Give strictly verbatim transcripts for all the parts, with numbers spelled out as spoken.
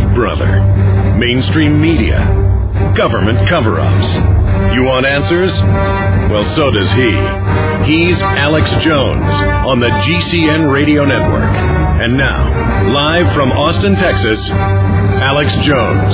brother. Mainstream media. Government cover-ups. You want answers? Well, so does he. He's Alex Jones on the G C N Radio Network. And now, live from Austin, Texas, Alex Jones.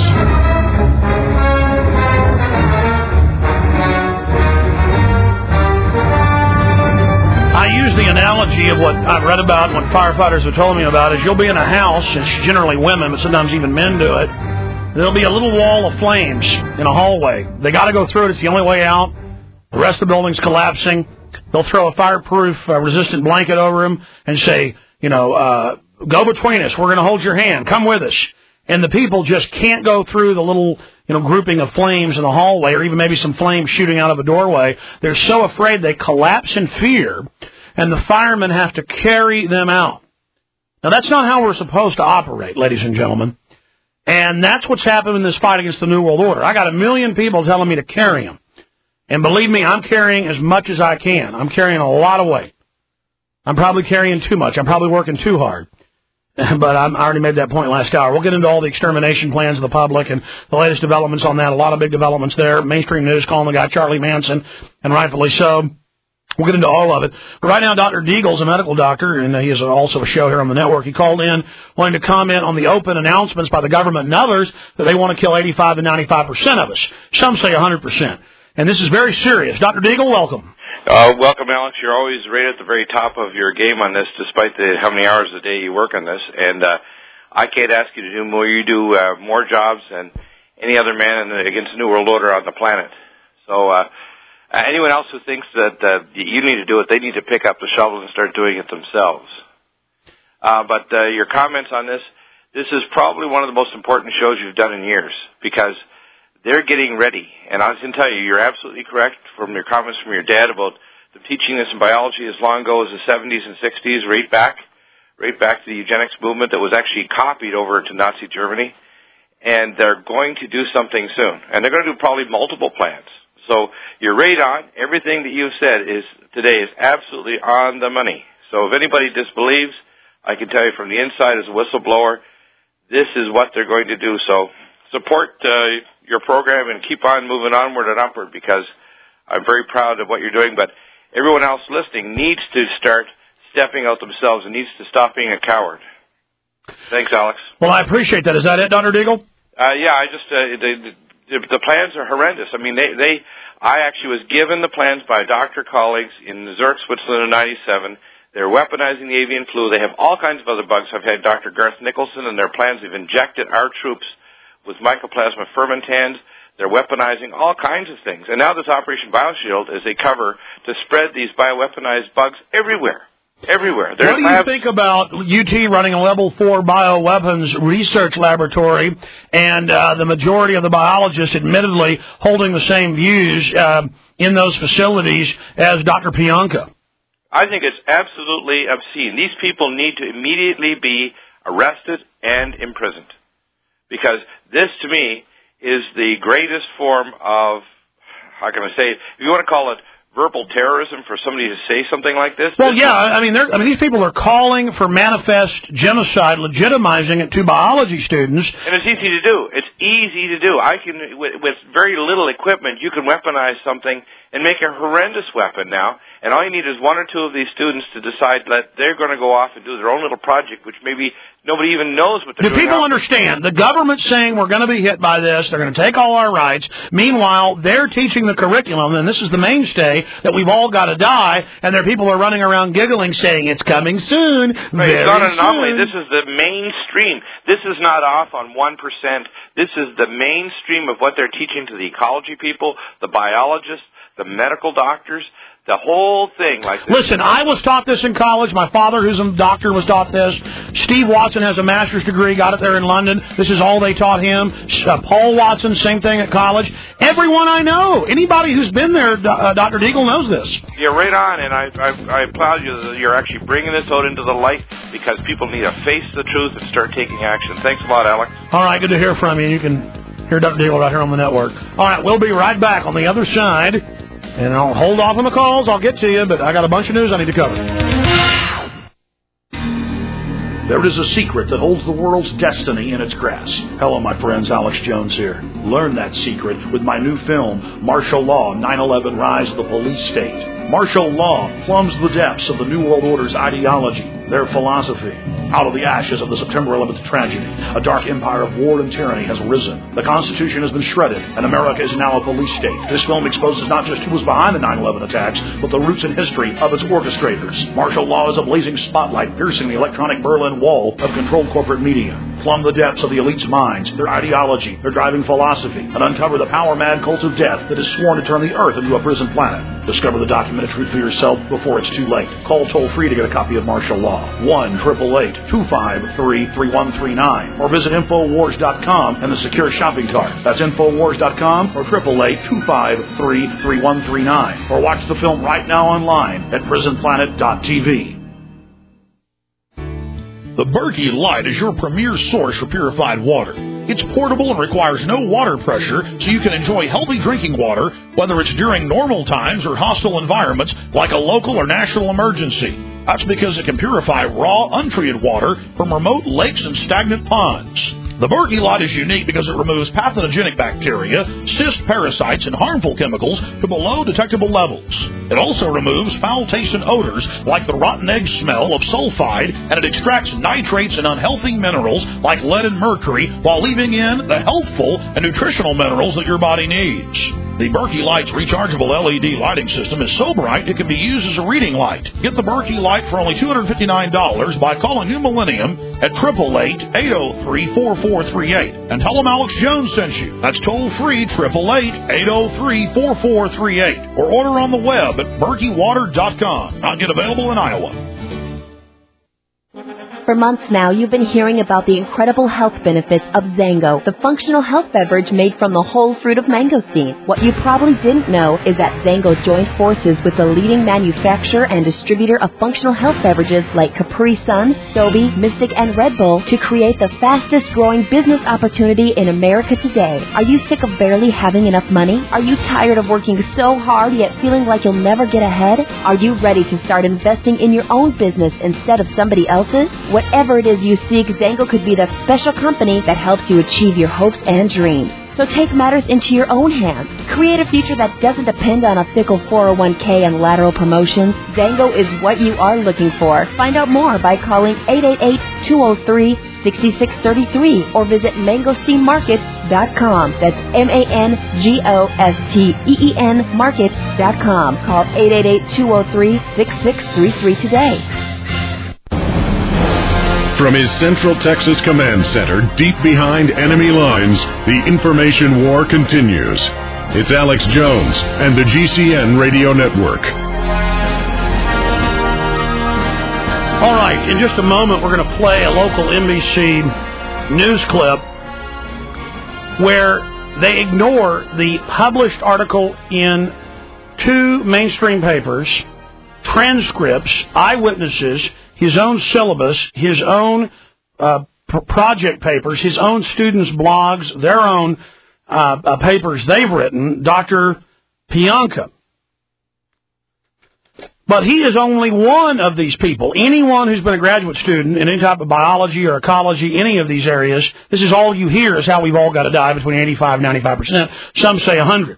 I use the analogy of what I've read about and what firefighters have told me about is you'll be in a house, it's generally women, but sometimes even men do it. There'll be a little wall of flames in a hallway. They got to go through it. It's the only way out. The rest of the building's collapsing. They'll throw a fireproof, uh, resistant blanket over them and say, you know, uh, go between us. We're going to hold your hand. Come with us. And the people just can't go through the little, you know, grouping of flames in the hallway or even maybe some flames shooting out of a doorway. They're so afraid they collapse in fear, and the firemen have to carry them out. Now, that's not how we're supposed to operate, ladies and gentlemen. And that's what's happened in this fight against the New World Order. I got a million people telling me to carry them. And believe me, I'm carrying as much as I can. I'm carrying a lot of weight. I'm probably carrying too much. I'm probably working too hard. But I'm, I already made that point last hour. We'll get into all the extermination plans of the public and the latest developments on that. A lot of big developments there. Mainstream news calling the guy Charlie Manson, and rightfully so. We'll get into all of it. But right now, Doctor Deagle's a medical doctor, and he has also a show here on the network. He called in wanting to comment on the open announcements by the government and others that they want to kill eighty-five to ninety-five percent of us. Some say one hundred percent. And this is very serious. Doctor Deagle, welcome. Uh, welcome, Alex. You're always right at the very top of your game on this, despite the how many hours a day you work on this. And uh, I can't ask you to do more. You do uh, more jobs than any other man in the, against the New World Order on the planet. So uh, anyone else who thinks that uh, you need to do it, they need to pick up the shovel and start doing it themselves. Uh, but uh, your comments on this, this is probably one of the most important shows you've done in years, because they're getting ready. And I can tell you, you're absolutely correct from your comments from your dad about them teaching this in biology as long ago as the seventies and sixties, right back, right back to the eugenics movement that was actually copied over to Nazi Germany. And they're going to do something soon. And they're going to do probably multiple plans. So you're right on. Everything that you've said is today is absolutely on the money. So if anybody disbelieves, I can tell you from the inside as a whistleblower, this is what they're going to do. So support uh, your program and keep on moving onward and upward, because I'm very proud of what you're doing. But everyone else listening needs to start stepping out themselves and needs to stop being a coward. Thanks, Alex. Well, I appreciate that. Is that it, Doctor Deagle? Uh, yeah, I just uh, the, the, the plans are horrendous. I mean, they, they I actually was given the plans by doctor colleagues in Zurich, Switzerland in ninety-seven. They're weaponizing the avian flu. They have all kinds of other bugs. I've had Doctor Garth Nicholson and their plans. They've injected our troops with Mycoplasma fermentans. They're weaponizing all kinds of things. And now this Operation BioShield is a cover to spread these bioweaponized bugs everywhere. Everywhere. There's what do you labs- think about U T running a level four bioweapons research laboratory and uh, the majority of the biologists admittedly holding the same views uh, in those facilities as Doctor Pianka? I think it's absolutely obscene. These people need to immediately be arrested and imprisoned, because this, to me, is the greatest form of, how can I say it, if you want to call it verbal terrorism for somebody to say something like this. Well, this yeah, I mean, I mean, these people are calling for manifest genocide, legitimizing it to biology students. And it's easy to do. It's easy to do. I can, with, with very little equipment, you can weaponize something and make a horrendous weapon now. And all you need is one or two of these students to decide that they're going to go off and do their own little project, which maybe nobody even knows what they're do doing. Do people understand? The government's saying we're going to be hit by this. They're going to take all our rights. Meanwhile, they're teaching the curriculum, and this is the mainstay, that we've all got to die, and there are people who are running around giggling saying it's coming soon. Right, very it's not an anomaly. soon. This is the mainstream. This is not off on one percent. This is the mainstream of what they're teaching to the ecology people, the biologists, the medical doctors. The whole thing, like this. Listen, I was taught this in college. My father, who's a doctor, was taught this. Steve Watson has a master's degree, got it there in London. This is all they taught him. Uh, Paul Watson, same thing at college. Everyone I know, anybody who's been there, uh, Doctor Deagle knows this. You're right on, and I, I, I applaud you that you're actually bringing this out into the light, because people need to face the truth and start taking action. Thanks a lot, Alex. All right, good to hear from you. You can hear Doctor Deagle right here on the network. All right, we'll be right back on the other side. And I'll hold off on the calls. I'll get to you, but I got a bunch of news I need to cover. There is a secret that holds the world's destiny in its grasp. Hello, my friends. Alex Jones here. Learn that secret with my new film, Martial Law, nine eleven Rise of the Police State. Martial law plumbs the depths of the New World Order's ideology, their philosophy. Out of the ashes of the September eleventh tragedy, a dark empire of war and tyranny has arisen. The Constitution has been shredded, and America is now a police state. This film exposes not just who was behind the nine eleven attacks, but the roots and history of its orchestrators. Martial law is a blazing spotlight piercing the electronic Berlin Wall of controlled corporate media. Plumb the depths of the elite's minds, their ideology, their driving philosophy, and uncover the power-mad cult of death that is sworn to turn the Earth into a prison planet. Discover the documented truth for yourself before it's too late. Call toll-free to get a copy of Martial Law, one eight eight eight, two five three, three one three nine, or visit Infowars dot com and the secure shopping cart. That's Infowars dot com or eight eight eight, two five three, three one three nine, or watch the film right now online at prison planet dot t v. The Berkey Light is your premier source for purified water. It's portable and requires no water pressure, so you can enjoy healthy drinking water, whether it's during normal times or hostile environments like a local or national emergency. That's because it can purify raw, untreated water from remote lakes and stagnant ponds. The Berkey Light is unique because it removes pathogenic bacteria, cyst parasites, and harmful chemicals to below detectable levels. It also removes foul-tasting odors like the rotten egg smell of sulfide, and it extracts nitrates and unhealthy minerals like lead and mercury while leaving in the healthful and nutritional minerals that your body needs. The Berkey Light's rechargeable L E D lighting system is so bright it can be used as a reading light. Get the Berkey Light for only two hundred fifty-nine dollars by calling New Millennium at eight eight eight, eight oh three, four four three eight and tell them Alex Jones sent you. That's toll-free, eight eight eight, eight oh three, four four three eight, or order on the web at berkey water dot com. Not yet available in Iowa. For months now, you've been hearing about the incredible health benefits of Zango, the functional health beverage made from the whole fruit of mangosteen. What you probably didn't know is that Zango joined forces with the leading manufacturer and distributor of functional health beverages like Capri Sun, Sobe, Mystic, and Red Bull to create the fastest growing business opportunity in America today. Are you sick of barely having enough money? Are you tired of working so hard yet feeling like you'll never get ahead? Are you ready to start investing in your own business instead of somebody else's? Whatever it is you seek, Zango could be the special company that helps you achieve your hopes and dreams. So take matters into your own hands. Create a future that doesn't depend on a fickle four oh one k and lateral promotions. Zango is what you are looking for. Find out more by calling eight eight eight, two oh three, six six three three or visit mangosteen market dot com. That's M A N G O S T E E N market dot com. Call eight eight eight, two oh three, six six three three today. From his Central Texas Command Center, deep behind enemy lines, the information war continues. It's Alex Jones and the G C N Radio Network. All right, in just a moment, we're going to play a local N B C news clip where they ignore the published article in two mainstream papers, transcripts, eyewitnesses, his own syllabus, his own uh, p- project papers, his own students' blogs, their own uh, uh, papers they've written, Doctor Pianka. But he is only one of these people. Anyone who's been a graduate student in any type of biology or ecology, any of these areas, this is all you hear is how we've all got to die, between eighty-five and ninety-five percent. Some say one hundred.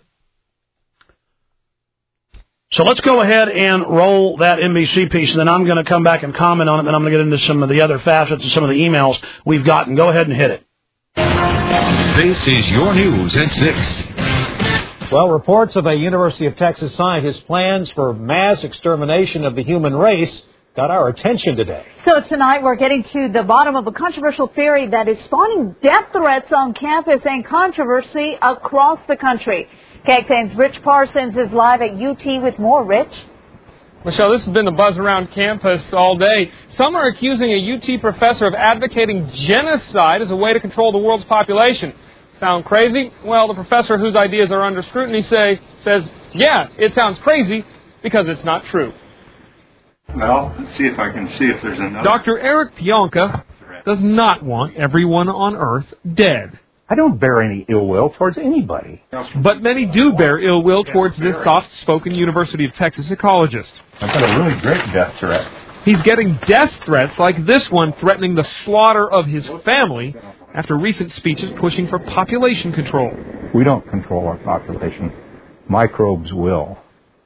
So let's go ahead and roll that N B C piece, and then I'm going to come back and comment on it, and then I'm going to get into some of the other facets and some of the emails we've gotten. Go ahead and hit it. This is your news at six. Well, reports of a University of Texas scientist's plans for mass extermination of the human race got our attention today. So tonight we're getting to the bottom of a controversial theory that is spawning death threats on campus and controversy across the country. K X A N's Rich Parsons is live at U T with more. Rich? Michelle, this has been the buzz around campus all day. Some are accusing a U T professor of advocating genocide as a way to control the world's population. Sound crazy? Well, the professor whose ideas are under scrutiny say says, yeah, it sounds crazy because it's not true. Well, let's see if I can see if there's another. Doctor Eric Pianka does not want everyone on Earth dead. I don't bear any ill will towards anybody. But many do bear ill will towards this soft-spoken University of Texas ecologist. I've got a really great death threat. He's getting death threats like this one threatening the slaughter of his family after recent speeches pushing for population control. We don't control our population. Microbes will.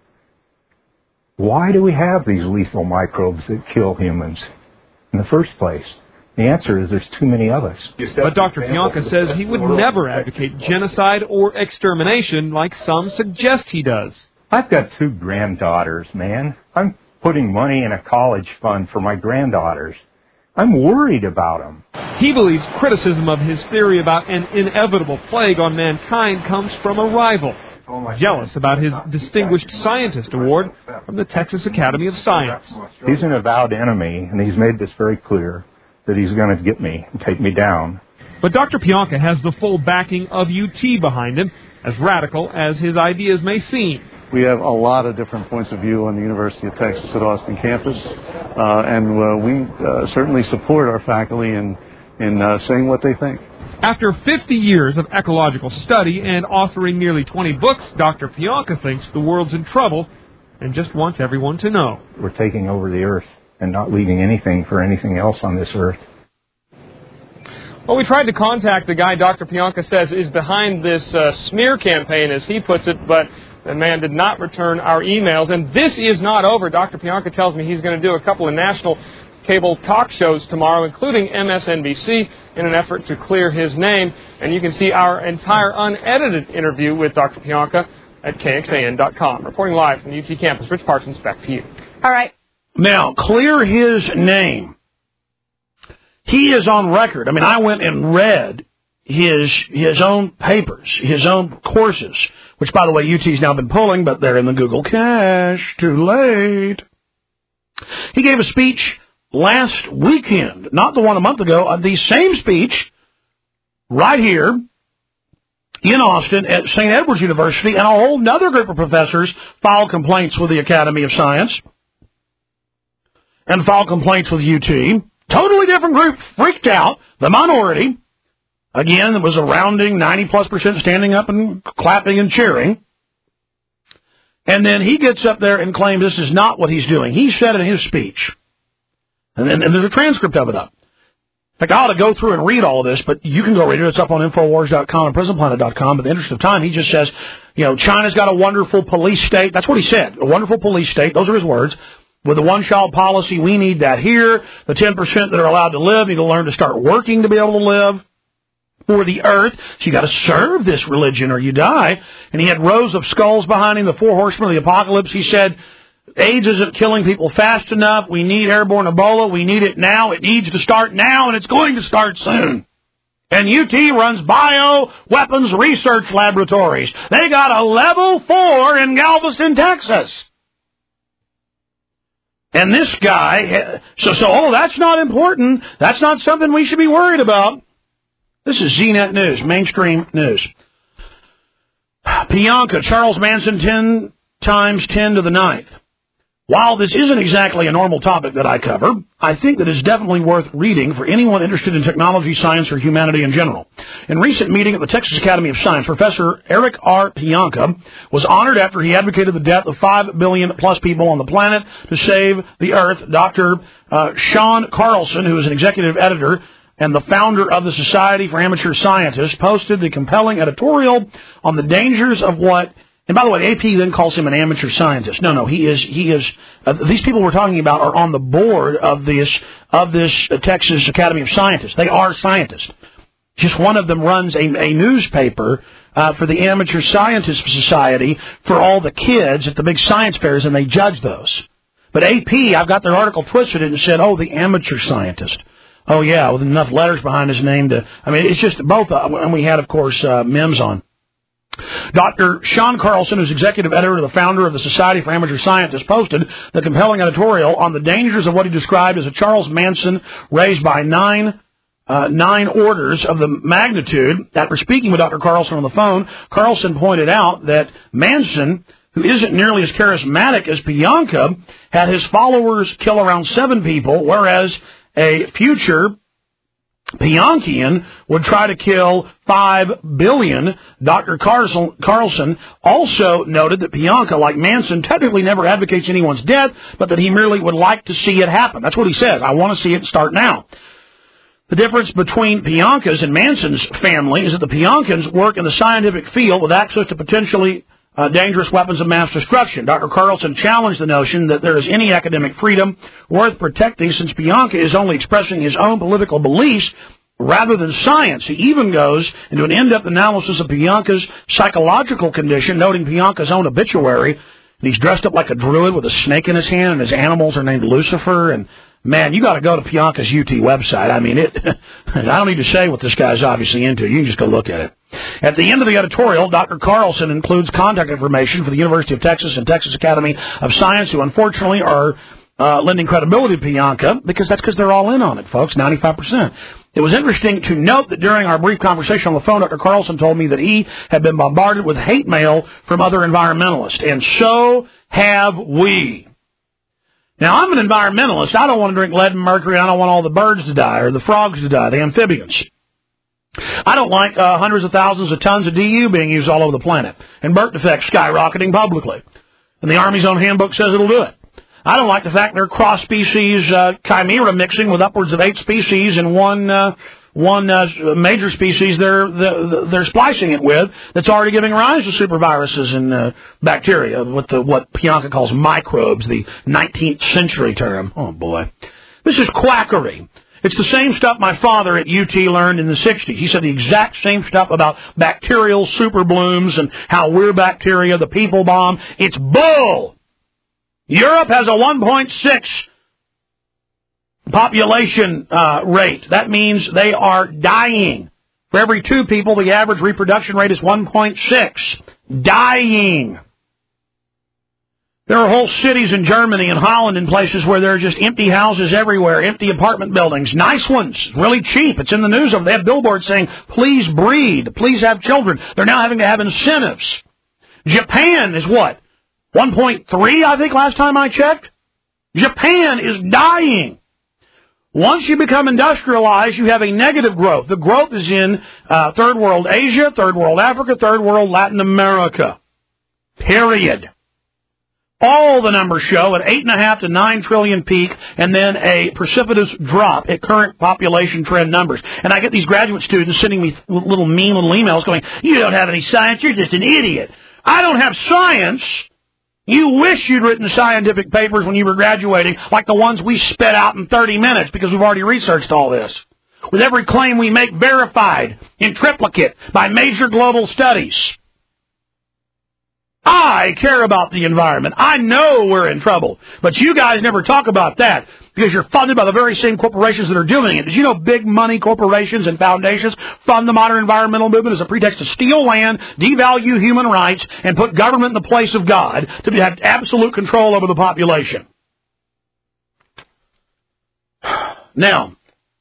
Why do we have these lethal microbes that kill humans in the first place? The answer is there's too many of us. But Doctor Pianka says he would never advocate genocide or extermination like some suggest he does. I've got two granddaughters, man. I'm putting money in a college fund for my granddaughters. I'm worried about them. He believes criticism of his theory about an inevitable plague on mankind comes from a rival, jealous about his Distinguished Scientist Award from the Texas Academy of Science. He's an avowed enemy, and he's made this very clear, that he's going to get me and take me down. But Doctor Pianka has the full backing of U T behind him, as radical as his ideas may seem. We have a lot of different points of view on the University of Texas at Austin campus, uh, and uh, we uh, certainly support our faculty in, in uh, saying what they think. After fifty years of ecological study and authoring nearly twenty books, Doctor Pianka thinks the world's in trouble and just wants everyone to know. We're taking over the earth and not leaving anything for anything else on this earth. Well, we tried to contact the guy Doctor Pianka says is behind this uh, smear campaign, as he puts it, but the man did not return our emails. And this is not over. Doctor Pianka tells me he's going to do a couple of national cable talk shows tomorrow, including M S N B C, in an effort to clear his name. And you can see our entire unedited interview with Doctor Pianka at K X A N dot com. Reporting live from the U T campus, Rich Parsons, back to you. All right. Now, clear his name. He is on record. I mean, I went and read his his own papers, his own courses, which, by the way, U T's now been pulling, but they're in the Google cache. Too late. He gave a speech last weekend, not the one a month ago, uh, the same speech right here in Austin at Saint Edward's University, and a whole other group of professors filed complaints with the Academy of Science and filed complaints with U T. Totally different group, freaked out, the minority. Again, it was a rounding ninety plus percent standing up and clapping and cheering. And then he gets up there and claims this is not what he's doing. He said in his speech, and, then, and there's a transcript of it up. In fact, I ought to go through and read all of this, but you can go read it. It's up on Infowars dot com and Prison Planet dot com. But in the interest of time, he just says, you know, China's got a wonderful police state. That's what he said, a wonderful police state. Those are his words. With the one-child policy, we need that here. The ten percent that are allowed to live need to learn to start working to be able to live for the earth. So you got to serve this religion or you die. And he had rows of skulls behind him, the four horsemen of the apocalypse. He said, AIDS isn't killing people fast enough. We need airborne Ebola. We need it now. It needs to start now, and it's going to start soon. And U T runs bioweapons research laboratories. They got a level four in Galveston, Texas. And this guy, so, so, oh, that's not important. That's not something we should be worried about. This is Z net News, mainstream news. Pianka, Charles Manson, ten times ten to the ninth. While this isn't exactly a normal topic that I cover, I think that it's definitely worth reading for anyone interested in technology, science, or humanity in general. In a recent meeting at the Texas Academy of Science, Professor Eric R. Pianka was honored after he advocated the death of five billion plus people on the planet to save the Earth. Doctor Uh, Sean Carlson, who is an executive editor and the founder of the Society for Amateur Scientists, posted the compelling editorial on the dangers of what. And by the way, A P then calls him an amateur scientist. No, no, he is. He is. Uh, these people we're talking about are on the board of this of this uh, Texas Academy of Scientists. They are scientists. Just one of them runs a, a newspaper uh, for the Amateur Scientist Society for all the kids at the big science fairs, and they judge those. But A P, I've got their article twisted and said, "Oh, the amateur scientist." Oh yeah, with enough letters behind his name to. I mean, it's just both. Uh, and we had, of course, uh, Mims on. Doctor Sean Carlson, who's executive editor and the founder of the Society for Amateur Scientists, posted the compelling editorial on the dangers of what he described as a Charles Manson raised by nine uh, nine orders of the magnitude. After speaking with Doctor Carlson on the phone, Carlson pointed out that Manson, who isn't nearly as charismatic as Pianka, had his followers kill around seven people, whereas a future Piankian would try to kill five billion. Doctor Carlson also noted that Pianka, like Manson, technically never advocates anyone's death, but that he merely would like to see it happen. That's what he says. I want to see it start now. The difference between Pianka's and Manson's family is that the Piankans work in the scientific field with access to potentially Uh, dangerous weapons of mass destruction. Doctor Carlson challenged the notion that there is any academic freedom worth protecting since Pianka is only expressing his own political beliefs rather than science. He even goes into an in-depth analysis of Pianka's psychological condition, noting Pianka's own obituary. And he's dressed up like a druid with a snake in his hand, and his animals are named Lucifer. And, man, you got to go to Pianka's U T website. I mean, it. I don't need to say what this guy's obviously into. You can just go look at it. At the end of the editorial, Doctor Carlson includes contact information for the University of Texas and Texas Academy of Science, who unfortunately are uh, lending credibility to Pianka, because that's because they're all in on it, folks, ninety-five percent. It was interesting to note that during our brief conversation on the phone, Doctor Carlson told me that he had been bombarded with hate mail from other environmentalists, and so have we. Now, I'm an environmentalist. I don't want to drink lead and mercury. I don't want all the birds to die or the frogs to die, the amphibians. I don't like uh, hundreds of thousands of tons of D U being used all over the planet and birth defects skyrocketing publicly. And the Army's own handbook says it'll do it. I don't like the fact they're cross-species uh, chimera mixing with upwards of eight species in one uh, one uh, major species they're, they're, they're splicing it with that's already giving rise to superviruses and uh, bacteria, with the, what Pianka calls microbes, the nineteenth century term. Oh, boy. This is quackery. It's the same stuff my father at U T learned in the sixties. He said the exact same stuff about bacterial super blooms and how we're bacteria, the people bomb. It's bull! Europe has a one point six population uh, rate. That means they are dying. For every two people, the average reproduction rate is one point six. Dying. There are whole cities in Germany and Holland and places where there are just empty houses everywhere, empty apartment buildings, nice ones, really cheap. It's in the news. They have billboards saying, please breed, please have children. They're now having to have incentives. Japan is what? one point three, I think, last time I checked? Japan is dying. Once you become industrialized, you have a negative growth. The growth is in uh, third world Asia, third world Africa, third world Latin America. Period. All the numbers show an eight and a half to nine trillion peak, and then a precipitous drop at current population trend numbers. And I get these graduate students sending me little mean little emails going, "You don't have any science. You're just an idiot." I don't have science. You wish you'd written scientific papers when you were graduating, like the ones we spit out in thirty minutes, because we've already researched all this. With every claim we make verified in triplicate by major global studies. I care about the environment. I know we're in trouble. But you guys never talk about that because you're funded by the very same corporations that are doing it. Did you know big money corporations and foundations fund the modern environmental movement as a pretext to steal land, devalue human rights, and put government in the place of God to have absolute control over the population? Now,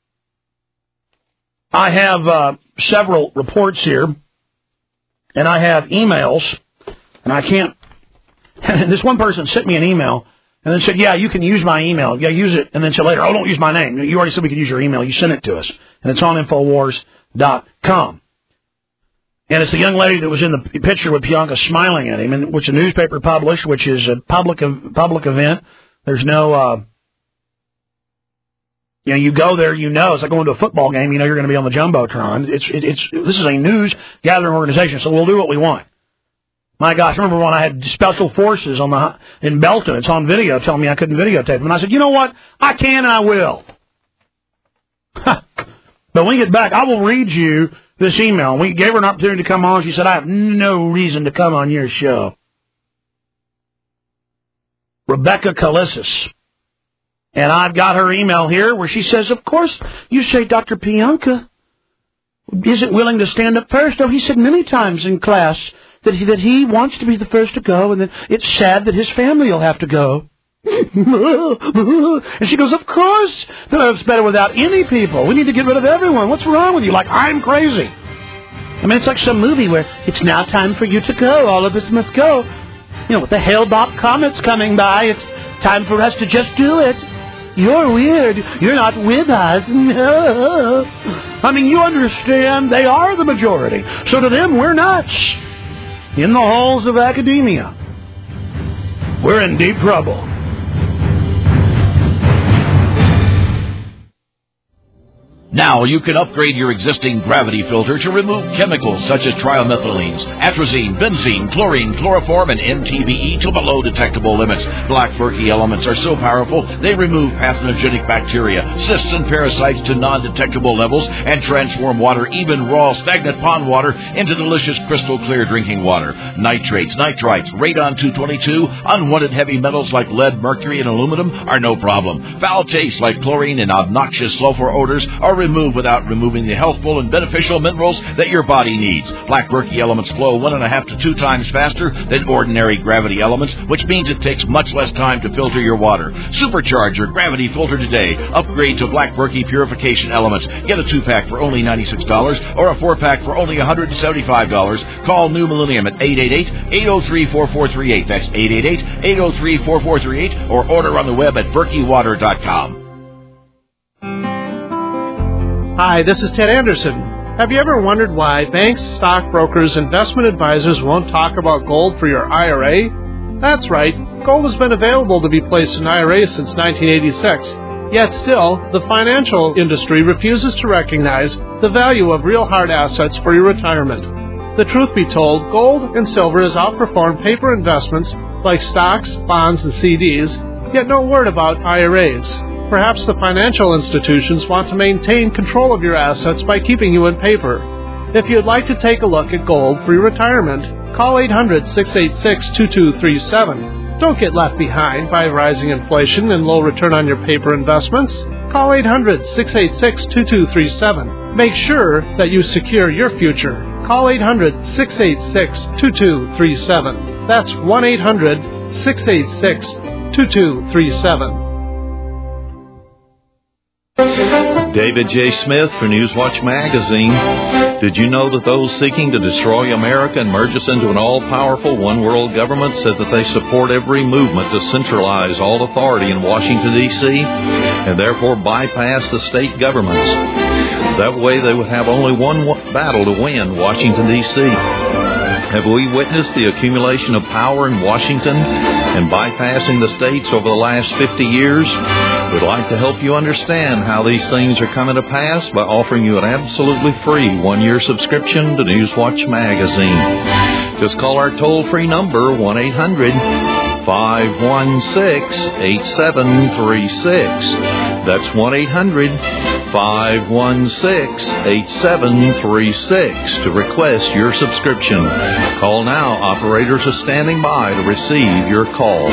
I have uh, several reports here, and I have emails. And I can't, and this one person sent me an email and then said, yeah, you can use my email. Yeah, use it. And then said later, oh, don't use my name. You already said we could use your email. You sent it to us. And it's on Infowars dot com. And it's the young lady that was in the picture with Pianka smiling at him, and which a newspaper published, which is a public public event. There's no, uh, you know, you go there, you know, it's like going to a football game, you know you're going to be on the Jumbotron. It's, it, it's, this is a news gathering organization, so we'll do what we want. My gosh, I remember when I had special forces on the in Belton. It's on video telling me I couldn't videotape them. And I said, you know what? I can and I will. But when we get back, I will read you this email. We gave her an opportunity to come on. She said, I have no reason to come on your show. Rebecca Calissus. And I've got her email here where she says, of course, you say Doctor Pianka isn't willing to stand up first. Oh, he said many times in class that he, that he wants to be the first to go, and that it's sad that his family will have to go. And she goes, of course, it's better without any people. We need to get rid of everyone. What's wrong with you? Like, I'm crazy. I mean, it's like some movie where it's now time for you to go. All of us must go. You know, with the Hale-Bopp comets coming by, it's time for us to just do it. you're weird. You're not with us. I mean, you understand, they are the majority. So to them, we're nuts. In the halls of academia, we're in deep trouble. Now you can upgrade your existing gravity filter to remove chemicals such as trimethylenes, atrazine, benzene, chlorine, chloroform, and M T B E to below detectable limits. Black Berkey elements are so powerful they remove pathogenic bacteria, cysts, and parasites to non-detectable levels and transform water, even raw stagnant pond water, into delicious crystal clear drinking water. Nitrates, nitrites, radon two twenty-two, unwanted heavy metals like lead, mercury, and aluminum are no problem. Foul tastes like chlorine and obnoxious sulfur odors are removed without removing the healthful and beneficial minerals that your body needs. Black Berkey elements flow one and a half to two times faster than ordinary gravity elements, which means it takes much less time to filter your water. Supercharge your gravity filter today. Upgrade to Black Berkey purification elements. Get a two-pack for only ninety-six dollars or a four-pack for only one hundred seventy-five dollars. Call New Millennium at eight eight eight, eight oh three, four four three eight. That's eight eight eight, eight oh three, four four three eight, or order on the web at berkey water dot com. Hi, this is Ted Anderson. Have you ever wondered why banks, stockbrokers, investment advisors won't talk about gold for your I R A? That's right. Gold has been available to be placed in I R As since nineteen eighty-six. Yet still, the financial industry refuses to recognize the value of real hard assets for your retirement. The truth be told, gold and silver has outperformed paper investments like stocks, bonds, and C Ds, yet no word about I R As. Perhaps the financial institutions want to maintain control of your assets by keeping you in paper. If you'd like to take a look at gold for your retirement, call eight hundred, six eight six, two two three seven. Don't get left behind by rising inflation and low return on your paper investments. Call eight hundred, six eight six, two two three seven. Make sure that you secure your future. Call eight hundred, six eight six, two two three seven. That's one eight hundred, six eight six, two two three seven. David J. Smith for Newswatch Magazine. Did you know that those seeking to destroy America and merge us into an all-powerful one-world government said that they support every movement to centralize all authority in Washington, D C, and therefore bypass the state governments? That way they would have only one battle to win, Washington, D C. Have we witnessed the accumulation of power in Washington and bypassing the states over the last fifty years? We'd like to help you understand how these things are coming to pass by offering you an absolutely free one-year subscription to Newswatch Magazine. Just call our toll-free number, one eight hundred, five one six, eight seven three six. That's one eight hundred, five one six, eight seven three six to request your subscription. Call now. Operators are standing by to receive your call.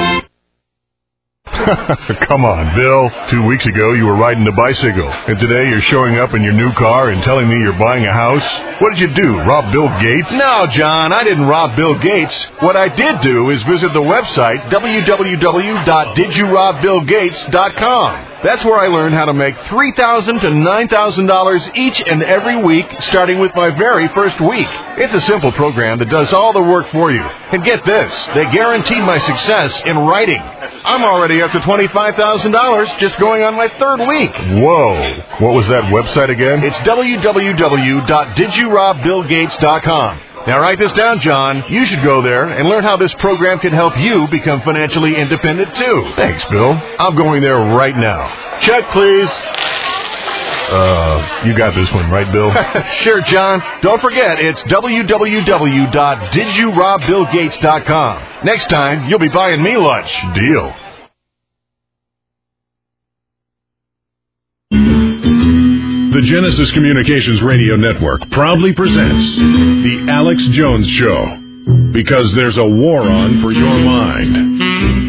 Come on, Bill. Two weeks ago, you were riding a bicycle, and today you're showing up in your new car and telling me you're buying a house? What did you do, rob Bill Gates? No, John, I didn't rob Bill Gates. What I did do is visit the website, w w w dot did you rob bill gates dot com. That's where I learned how to make three thousand dollars to nine thousand dollars each and every week, starting with my very first week. It's a simple program that does all the work for you. And get this, they guaranteed my success in writing. I'm already up to twenty-five thousand dollars just going on my third week. Whoa. What was that website again? It's w w w dot did you rob bill gates dot com. Now write this down, John. You should go there and learn how this program can help you become financially independent, too. Thanks, Bill. I'm going there right now. Check, please. Uh, you got this one, right, Bill? Sure, John. Don't forget, it's w w w dot did you rob bill gates dot com. Next time, you'll be buying me lunch. Deal. The Genesis Communications Radio Network proudly presents The Alex Jones Show, because there's a war on for your mind.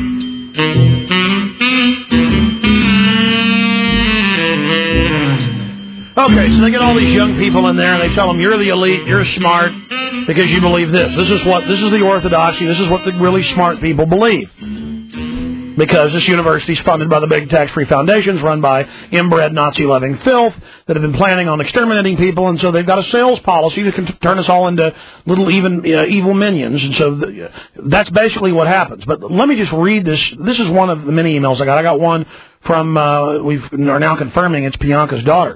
Okay, so they get all these young people in there, and they tell them, you're the elite, you're smart, because you believe this. This is what, this is the orthodoxy, this is what the really smart people believe. Because this university is funded by the big tax-free foundations run by inbred Nazi-loving filth that have been planning on exterminating people, and so they've got a sales policy that can t- turn us all into little even uh, evil minions, and so the, that's basically what happens. But let me just read this. This is one of the many emails I got. I got one from, uh, we are now confirming it's Pianka's daughter.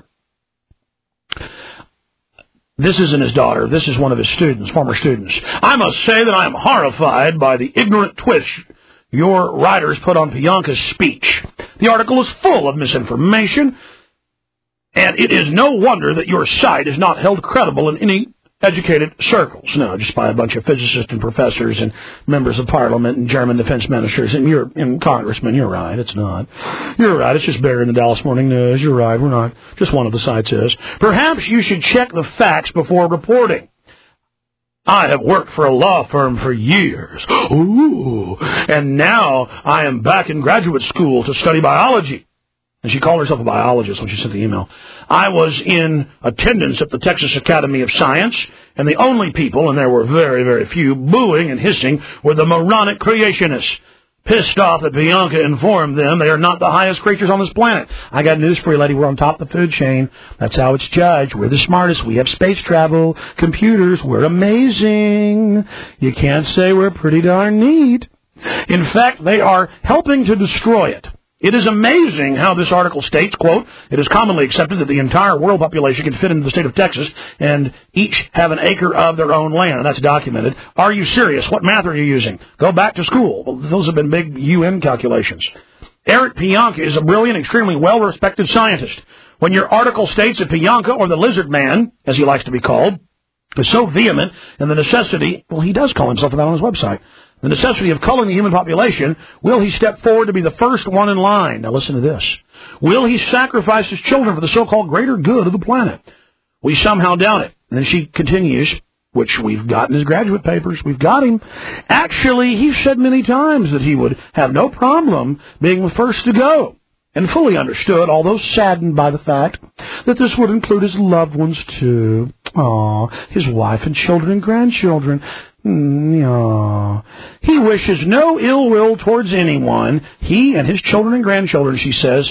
This isn't his daughter. This is one of his students, former students. I must say that I am horrified by the ignorant twist your writers put on Pianka's speech. The article is full of misinformation, and it is no wonder that your site is not held credible in any educated circles. No, just by a bunch of physicists and professors and members of parliament and German defense ministers and, you're, and congressmen. You're right, it's not. You're right, it's just buried in the Dallas Morning News. You're right, we're not. Just one of the sites is. Perhaps you should check the facts before reporting. I have worked for a law firm for years. Ooh, and now I am back in graduate school to study biology. And she called herself a biologist when she sent the email. I was in attendance at the Texas Academy of Science, and the only people, and there were very, very few, booing and hissing were the moronic creationists. Pissed off that Pianka informed them they are not the highest creatures on this planet. I got news for you, lady. We're on top of the food chain. That's how it's judged. We're the smartest. We have space travel, computers. We're amazing. You can't say we're pretty darn neat. In fact, they are helping to destroy it. It is amazing how this article states, quote, it is commonly accepted that the entire world population can fit into the state of Texas and each have an acre of their own land. That's documented. Are you serious? What math are you using? Go back to school. Well, those have been big U N calculations. Eric Pianka is a brilliant, extremely well-respected scientist. When your article states that Pianka, or the lizard man, as he likes to be called, is so vehement in the necessity, well, he does call himself that on his website, the necessity of culling the human population, will he step forward to be the first one in line? Now listen to this. Will he sacrifice his children for the so-called greater good of the planet? We somehow doubt it. And then she continues, which we've got in his graduate papers. We've got him. Actually, he said many times that he would have no problem being the first to go, and fully understood, although saddened by the fact that this would include his loved ones too. Aw, his wife and children and grandchildren. Mm, he wishes no ill will towards anyone. He and his children and grandchildren, she says,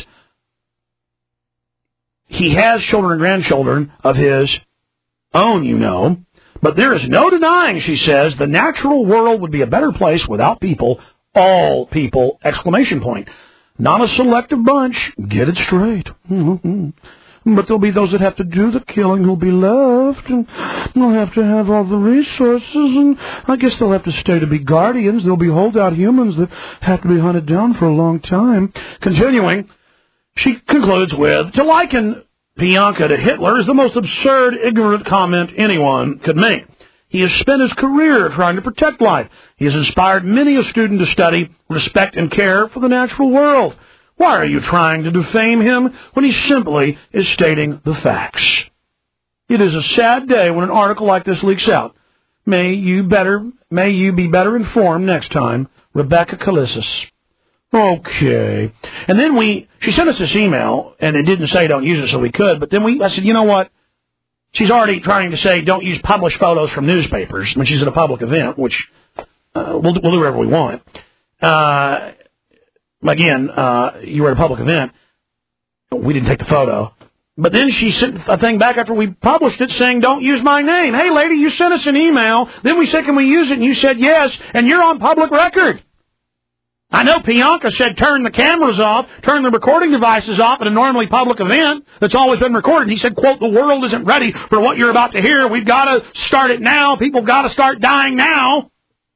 he has children and grandchildren of his own, you know. But there is no denying, she says, the natural world would be a better place without people, all people, exclamation point. Not a selective bunch. Get it straight. Mm-hmm. But there'll be those that have to do the killing who'll be left, and they'll have to have all the resources, and I guess they'll have to stay to be guardians. There'll be holdout humans that have to be hunted down for a long time. Continuing, she concludes with, to liken Pianka to Hitler is the most absurd, ignorant comment anyone could make. He has spent his career trying to protect life. He has inspired many a student to study, respect, and care for the natural world. Why are you trying to defame him when he simply is stating the facts? It is a sad day when an article like this leaks out. May you better, may you be better informed next time, Rebecca Calissus. Okay. And then we, she sent us this email, and it didn't say don't use it, so we could, but then we, I said, you know what? She's already trying to say don't use published photos from newspapers when she's at a public event, which uh, we'll, we'll do whatever we want. Uh, again, uh, you were at a public event. We didn't take the photo. But then she sent a thing back after we published it saying don't use my name. Hey, lady, you sent us an email. Then we said, can we use it? And you said yes, and you're on public record. I know Pianka said turn the cameras off, turn the recording devices off at a normally public event that's always been recorded. He said, quote, the world isn't ready for what you're about to hear. We've got to start it now. People have got to start dying now.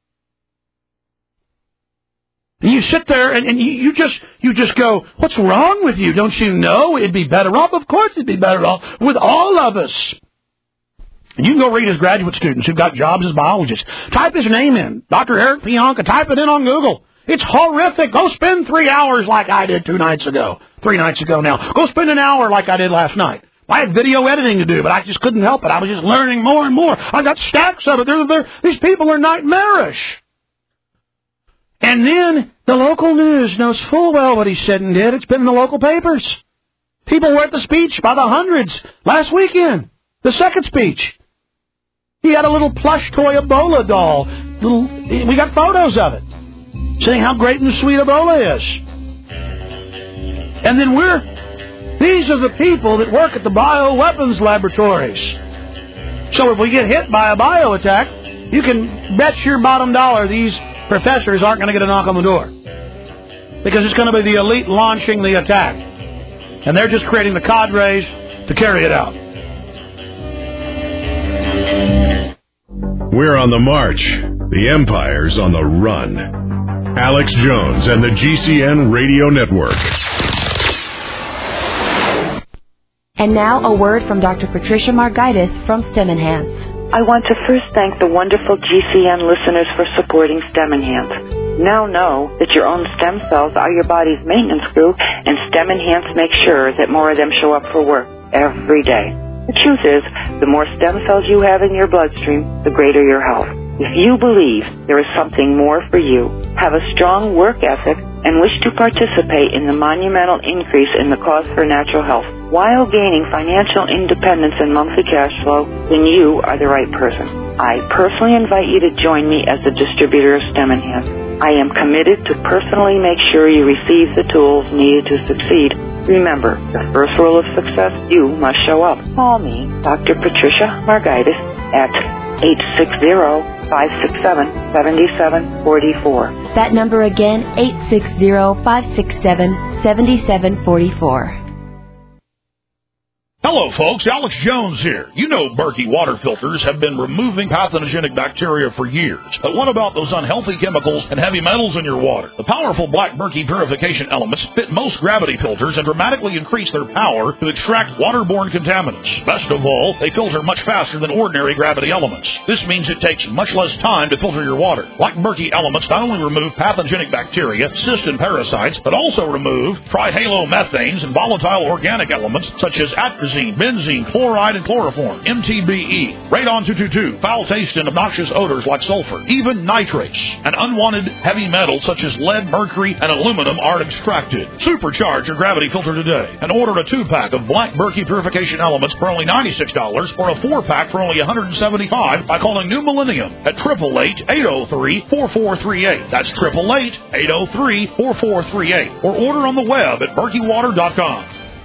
And you sit there and, and you, you just you just go, what's wrong with you? Don't you know it'd be better off? Of course it'd be better off with all of us. And you can go read his graduate students who've got jobs as biologists. Type his name in, Doctor Eric Pianka. Type it in on Google. It's horrific. Go spend three hours like I did two nights ago. Three nights ago now. Go spend an hour like I did last night. I had video editing to do, but I just couldn't help it. I was just learning more and more. I got stacks of it. They're, they're, these people are nightmarish. And then the local news knows full well what he said and did. It's been in the local papers. People were at the speech by the hundreds last weekend. The second speech. He had a little plush toy Ebola doll. Little, we got photos of it, saying how great and sweet Ebola is. And then we're, these are the people that work at the bioweapons laboratories. So if we get hit by a bio attack, you can bet your bottom dollar these professors aren't going to get a knock on the door. because it's going to be the elite launching the attack. And they're just creating the cadres to carry it out. We're on the march. The Empire's on the run. Alex Jones and the G C N Radio Network. And now a word from Doctor Patricia Margaitis from STEM Enhance. I want to first thank the wonderful G C N listeners for supporting STEM Enhance. Now know that your own stem cells are your body's maintenance crew, and STEM Enhance makes sure that more of them show up for work every day. The truth is, the more stem cells you have in your bloodstream, the greater your health. If you believe there is something more for you, have a strong work ethic, and wish to participate in the monumental increase in the cost for natural health while gaining financial independence and monthly cash flow, then you are the right person. I personally invite you to join me as the distributor of STEM Enhance. I am committed to personally make sure you receive the tools needed to succeed. Remember, the first rule of success, you must show up. Call me, Doctor Patricia Margaitis, at eight six zero, five six seven, seven seven four four. That number again, eight six zero, five six seven, seven seven four four. Hello, folks. Alex Jones here. You know Berkey water filters have been removing pathogenic bacteria for years. But what about those unhealthy chemicals and heavy metals in your water? The powerful Black Berkey purification elements fit most gravity filters and dramatically increase their power to extract waterborne contaminants. Best of all, they filter much faster than ordinary gravity elements. This means it takes much less time to filter your water. Black Berkey elements not only remove pathogenic bacteria, cysts, and parasites, but also remove trihalomethanes and volatile organic elements such as atrazine, benzene, chloride, and chloroform, M T B E, radon two twenty-two, foul taste and obnoxious odors like sulfur, even nitrates, and unwanted heavy metals such as lead, mercury, and aluminum are extracted. Supercharge your gravity filter today and order a two-pack of Black Berkey purification elements for only ninety-six dollars or a four-pack for only one hundred seventy-five dollars by calling New Millennium at eight eight eight, eight oh three, four four three eight. That's eight eight eight, eight oh three, four four three eight. Or order on the web at berkey water dot com.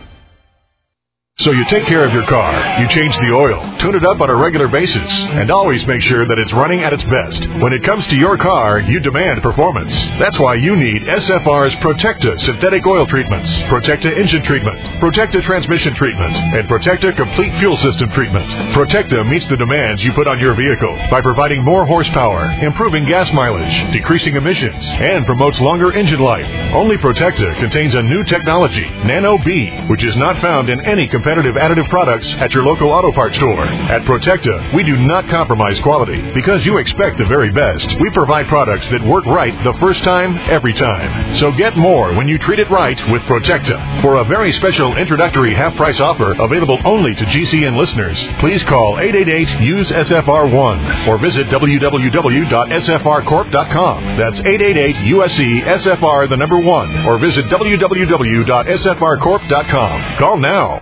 So you take care of your car, you change the oil, tune it up on a regular basis, and always make sure that it's running at its best. When it comes to your car, you demand performance. That's why you need S F R's Protecta synthetic oil treatments, Protecta engine treatment, Protecta transmission treatment, and Protecta complete fuel system treatment. Protecta meets the demands you put on your vehicle by providing more horsepower, improving gas mileage, decreasing emissions, and promotes longer engine life. Only Protecta contains a new technology, Nano B, which is not found in any competitive additive products at your local auto parts store. At Protecta, we do not compromise quality because you expect the very best. We provide products that work right the first time, every time. So get more when you treat it right with Protecta. For a very special introductory half-price offer available only to G C N listeners, please call eight eight eight, U S E, S F R one or visit w w w dot s f r corp dot com. That's eight eight eight, U S E, S F R, the number one, or visit w w w dot s f r corp dot com. Call now.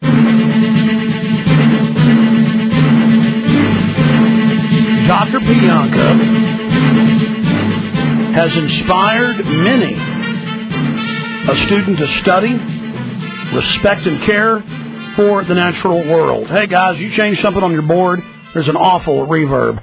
Doctor Bianca has inspired many a student to study, respect, and care for the natural world. Hey, guys, you change something on your board, there's an awful reverb.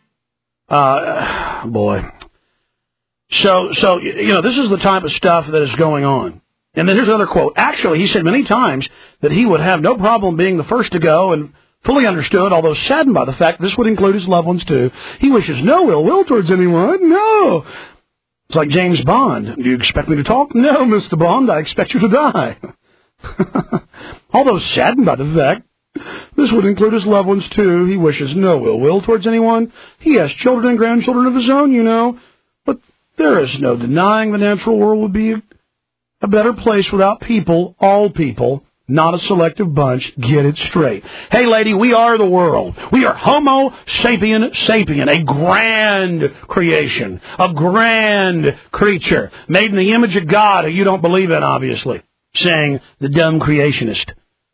Uh, boy. So, so you know, this is the type of stuff that is going on. And then here's another quote. Actually, he said many times that he would have no problem being the first to go and fully understood, although saddened by the fact this would include his loved ones too. He wishes no ill will towards anyone. No. It's like James Bond. Do you expect me to talk? No, Mister Bond, I expect you to die. Although saddened by the fact this would include his loved ones too. He wishes no ill will towards anyone. He has children and grandchildren of his own, you know. But there is no denying the natural world would be a better place without people, all people, not a selective bunch. Get it straight. Hey, lady, we are the world. We are Homo sapien sapien, a grand creation, a grand creature, made in the image of God, who you don't believe in, obviously, saying the dumb creationist.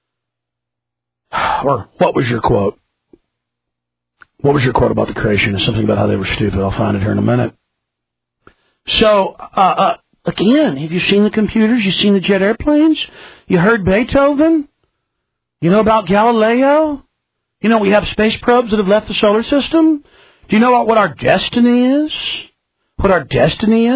Or what was your quote? What was your quote about the creationists? Something about how they were stupid. I'll find it here in a minute. So, uh, uh, Again, have you seen the computers? You seen the jet airplanes? You heard Beethoven? You know about Galileo? You know we have space probes that have left the solar system? Do you know what our destiny is? What our destiny is?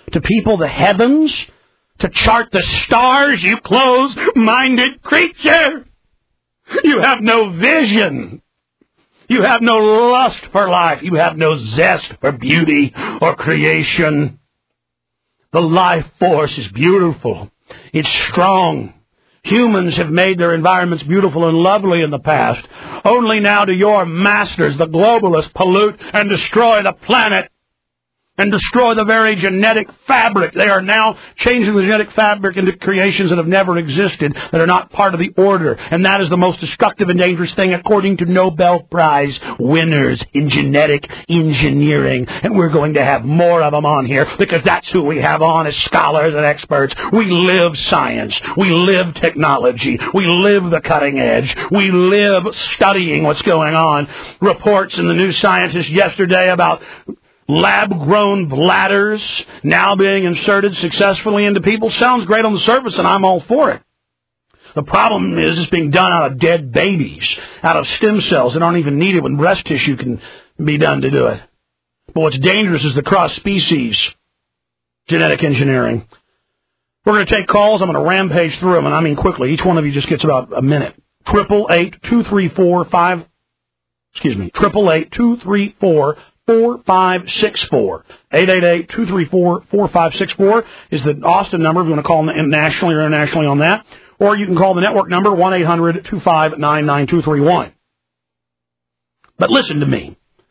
to people the heavens, to chart the stars, you closed-minded creature. You have no vision. You have no lust for life. You have no zest for beauty or creation. The life force is beautiful. It's strong. Humans have made their environments beautiful and lovely in the past. Only now do your masters, the globalists, pollute and destroy the planet and destroy the very genetic fabric. They are now changing the genetic fabric into creations that have never existed, that are not part of the order. And that is the most destructive and dangerous thing according to Nobel Prize winners in genetic engineering. And we're going to have more of them on here because that's who we have on as scholars and experts. We live science. We live technology. We live the cutting edge. We live studying what's going on. Reports in the New Scientist yesterday about lab-grown bladders now being inserted successfully into people. Sounds great on the surface, and I'm all for it. The problem is it's being done out of dead babies, out of stem cells that aren't even needed when breast tissue can be done to do it. But what's dangerous is the cross-species genetic engineering. We're going to take calls. I'm going to rampage through them, and I mean quickly. Each one of you just gets about a minute. Triple eight two three four five. Excuse me. Triple eight two three four. four five six four. eight eight eight two three four four five six four is the Austin number if you want to call nationally or internationally on that. Or you can call the network number, one eight hundred two five nine nine two three one. But listen to me.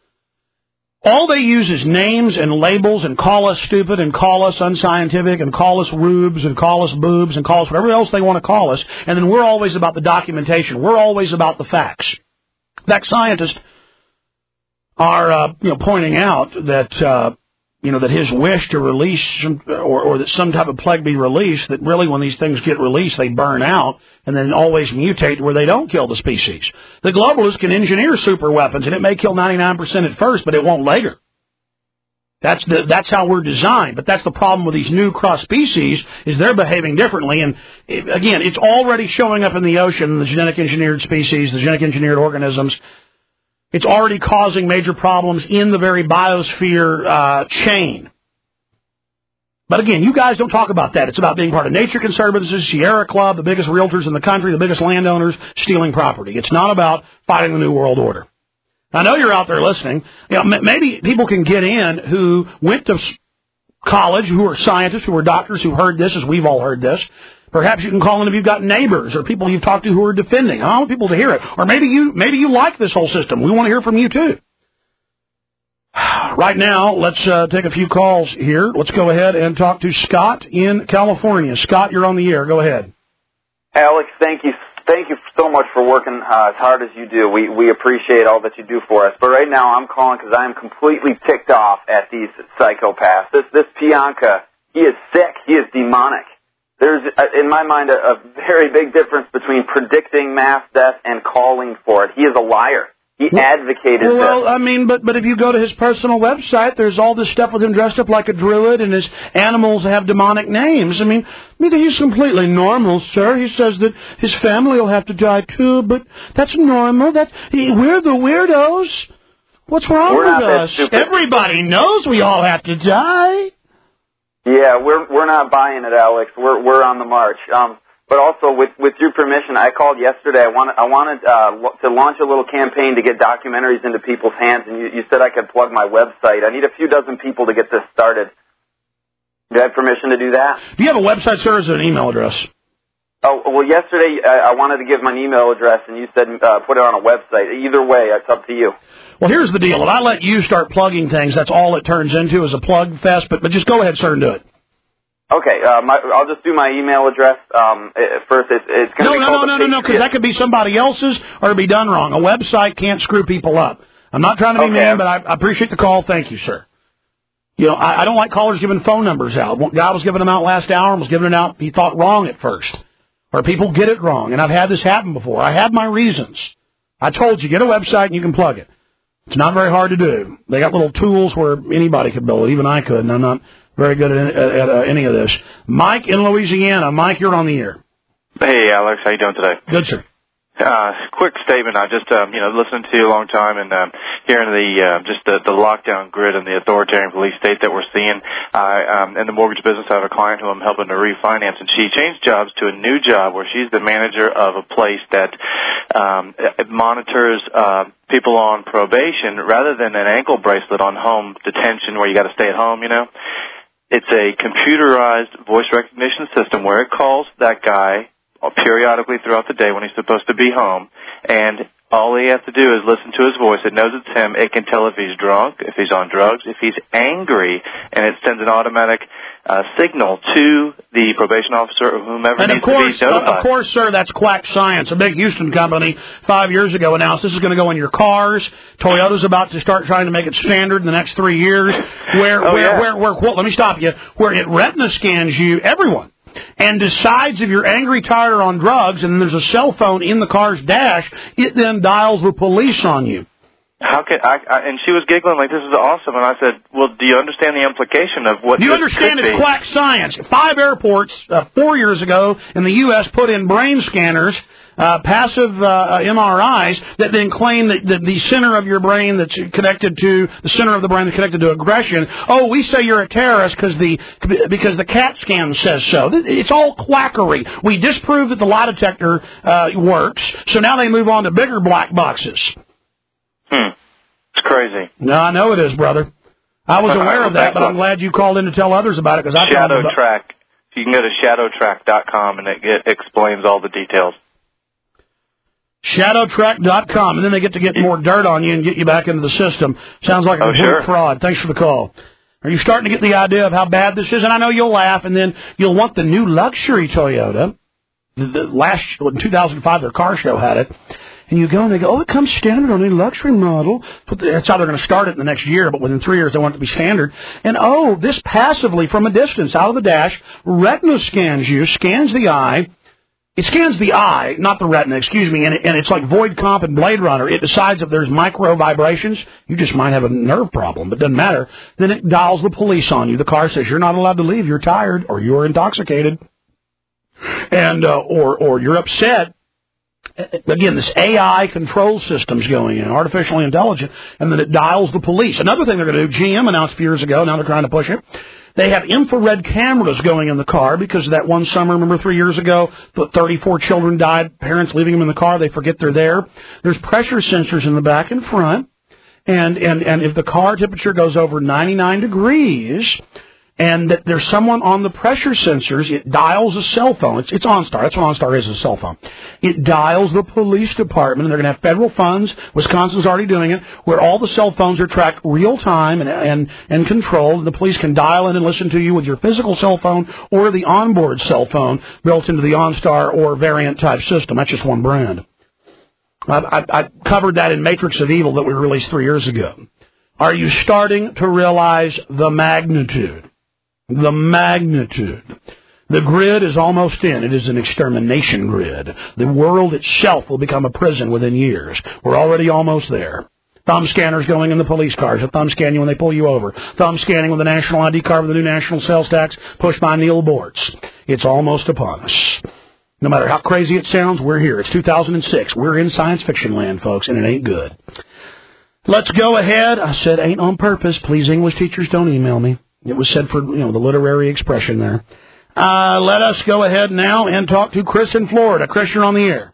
All they use is names and labels and call us stupid and call us unscientific and call us rubes and call us boobs and call us whatever else they want to call us. And then we're always about the documentation. We're always about the facts. That scientist are, uh, you know, pointing out that, uh, you know, that his wish to release some, or, or that some type of plague be released, that really when these things get released, they burn out and then always mutate where they don't kill the species. The globalists can engineer super weapons and it may kill ninety-nine percent at first, but it won't later. That's the, that's how we're designed. But that's the problem with these new cross species is they're behaving differently. And it, again, it's already showing up in the ocean, the genetic engineered species, the genetic engineered organisms. It's already causing major problems in the very biosphere uh, chain. But again, you guys don't talk about that. It's about being part of Nature Conservancy, Sierra Club, the biggest realtors in the country, the biggest landowners, stealing property. It's not about fighting the New World Order. I know you're out there listening. You know, m- maybe people can get in who went to college, who are scientists, who are doctors, who heard this, as we've all heard this. Perhaps you can call in if you've got neighbors or people you've talked to who are defending. I want people to hear it. Or maybe you maybe you like this whole system. We want to hear from you, too. Right now, let's uh, take a few calls here. Let's go ahead and talk to Scott in California. Scott, you're on the air. Go ahead. Alex, thank you. Thank you so much for working uh, as hard as you do. We we appreciate all that you do for us. But right now, I'm calling because I am completely ticked off at these psychopaths. This, this Pianka, he is sick. He is demonic. There's, in my mind, a, a very big difference between predicting mass death and calling for it. He is a liar. He advocated well, this. Well, I mean, but but if you go to his personal website, there's all this stuff with him dressed up like a druid, and his animals have demonic names. I mean, I mean, he's completely normal, sir. He says that his family will have to die too, but that's normal. That's he, we're the weirdos. What's wrong we're with us? Everybody knows we all have to die. Yeah, we're we're not buying it, Alex. We're we're on the march. Um, but also with with your permission, I called yesterday. I wanted I wanted uh, to launch a little campaign to get documentaries into people's hands, and you, you said I could plug my website. I need a few dozen people to get this started. Do you have permission to do that? Do you have a website, sir, or is it an email address? Oh, well, yesterday I, I wanted to give my email address, and you said uh, put it on a website. Either way, it's up to you. Well, here's the deal. If I let you start plugging things, that's all it turns into is a plug fest. But, but just go ahead, sir, and do it. Okay, uh, my, I'll just do my email address. Um, first, it's, it's going to no, be no, called no, no, no, no, because that could be somebody else's or it'd be done wrong. A website can't screw people up. I'm not trying to be okay. mean, but I, I appreciate the call. Thank you, sir. You know, I, I don't like callers giving phone numbers out. One guy was giving them out last hour and was giving it out. He thought wrong at first. Or people get it wrong, and I've had this happen before. I have my reasons. I told you, get a website and you can plug it. It's not very hard to do. They got little tools where anybody could build it. Even I could, and I'm not very good at, at, at uh, any of this. Mike in Louisiana. Mike, you're on the air. Hey, Alex. How you doing today? Good, sir. Uh, quick statement. I just, um, you know, listened to you a long time and um, hearing the uh, just the, the lockdown grid and the authoritarian police state that we're seeing. I, um, in the mortgage business, I have a client who I'm helping to refinance, and she changed jobs to a new job where she's the manager of a place that um, it monitors uh, people on probation rather than an ankle bracelet on home detention where you got to stay at home. You know, it's a computerized voice recognition system where it calls that guy periodically throughout the day when he's supposed to be home, and all he has to do is listen to his voice. It knows it's him. It can tell if he's drunk, if he's on drugs, if he's angry, and it sends an automatic uh, signal to the probation officer or whomever and needs of course, to be notified. Of course, sir, that's Quack Science. A big Houston company five years ago announced this is going to go in your cars. Toyota's about to start trying to make it standard in the next three years. Where, oh, where, yeah. where, where, where, let me stop you. Where it retina scans you, everyone, and decides if you're angry, tired, or on drugs, and there's a cell phone in the car's dash, it then dials the police on you. How can I, I? And she was giggling like, "This is awesome." And I said, "Well, do you understand the implication of what?" Do you this understand could it's be? Quack Science? Five airports uh, four years ago in the U S put in brain scanners, uh, passive uh, M R Is that then claim that the, the center of your brain that's connected to the center of the brain that's connected to aggression. Oh, we say you're a terrorist because the because the CAT scan says so. It's all quackery. We disprove that the lie detector uh, works, so now they move on to bigger black boxes. Hmm. It's crazy. No, I know it is, brother. I was aware of that, but I'm glad you called in to tell others about it because I Shadow about- Track. You can go to shadow track dot com and it get, explains all the details. shadow track dot com, and then they get to get more dirt on you and get you back into the system. Sounds like a Oh, complete sure. fraud. Thanks for the call. Are you starting to get the idea of how bad this is? And I know you'll laugh, and then you'll want the new luxury Toyota. The, the last, in two thousand five, their car show had it. And you go and they go, oh, it comes standard on a luxury model. But that's how they're going to start it in the next year, but within three years they want it to be standard. And, oh, this passively from a distance out of the dash, retina scans you, scans the eye. It scans the eye, not the retina, excuse me, and, it, and it's like Void Comp and Blade Runner. It decides if there's micro vibrations. You just might have a nerve problem, but it doesn't matter. Then it dials the police on you. The car says you're not allowed to leave, you're tired, or you're intoxicated, and uh, or or you're upset. Again, this A I control system's going in, artificially intelligent, and then it dials the police. Another thing they're going to do, G M announced a few years ago, now they're trying to push it. They have infrared cameras going in the car because of that one summer, remember three years ago, thirty-four children died, parents leaving them in the car, they forget they're there. There's pressure sensors in the back and front, and, and, and if the car temperature goes over ninety-nine degrees, and that there's someone on the pressure sensors, it dials a cell phone. It's, it's OnStar. That's what OnStar is, a cell phone. It dials the police department, and they're going to have federal funds. Wisconsin's already doing it, where all the cell phones are tracked real time and, and, and controlled. The police can dial in and listen to you with your physical cell phone or the onboard cell phone built into the OnStar or variant type system. That's just one brand. I, I, I covered that in Matrix of Evil that we released three years ago. Are you starting to realize the magnitude? The magnitude. The grid is almost in. It is an extermination grid. The world itself will become a prison within years. We're already almost there. Thumb scanners going in the police cars. A thumb scan you when they pull you over. Thumb scanning with the national I D card with the new national sales tax pushed by Neil Bortz. It's almost upon us. No matter how crazy it sounds, we're here. It's two thousand six. We're in science fiction land, folks, and it ain't good. Let's go ahead. I said ain't on purpose. Please, English teachers, don't email me. It was said for, you know, the literary expression there. Uh, let us go ahead now and talk to Chris in Florida. Chris, you're on the air.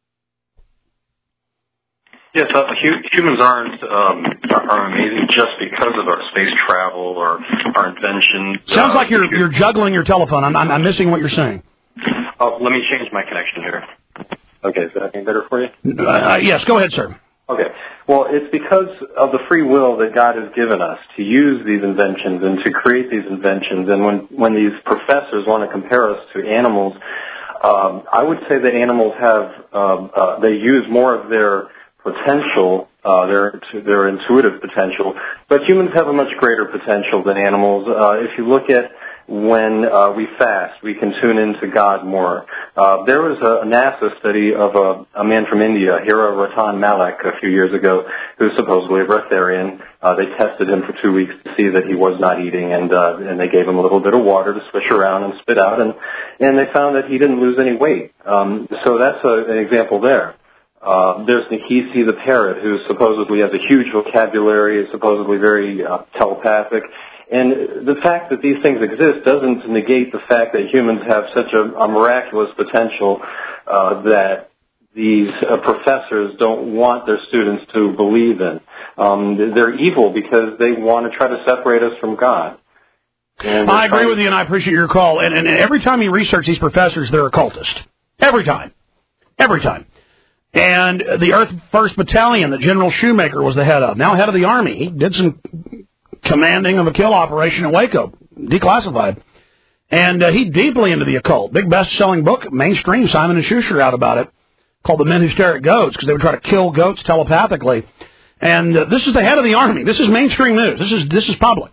Yes, uh, hu- humans aren't um, are amazing just because of our space travel or our inventions. Sounds uh, like you're you're juggling your telephone. I'm, I'm I'm missing what you're saying. Oh, let me change my connection here. Okay, is that any better for you? Uh, yes, go ahead, sir. Okay. Well, it's because of the free will that God has given us to use these inventions and to create these inventions. And when, when these professors want to compare us to animals, um, I would say that animals have, um, uh, they use more of their potential, uh, their, their intuitive potential. But humans have a much greater potential than animals. Uh, if you look at when uh, we fast, we can tune into God more. Uh, there was a NASA study of a, a man from India, Hira Ratan Malek, a few years ago, who's supposedly a breatharian. Uh, they tested him for two weeks to see that he was not eating, and uh, and they gave him a little bit of water to swish around and spit out, and and they found that he didn't lose any weight. Um, so that's a, an example there. Uh, there's Nikisi the parrot, who supposedly has a huge vocabulary, is supposedly very uh, telepathic. And the fact that these things exist doesn't negate the fact that humans have such a, a miraculous potential uh, that these uh, professors don't want their students to believe in. Um, they're evil because they want to try to separate us from God. And I agree with you, and I appreciate your call. And, and every time you research these professors, they're occultists. Every time. Every time. And the Earth First Battalion that General Shoemaker was the head of, now head of the Army, he did some commanding of a kill operation in Waco, declassified. And uh, he's deeply into the occult. Big best-selling book, mainstream, Simon and Schuster out about it, called The Men Who Stare at Goats, because they would try to kill goats telepathically. And uh, this is the head of the Army. This is mainstream news. This is this is public.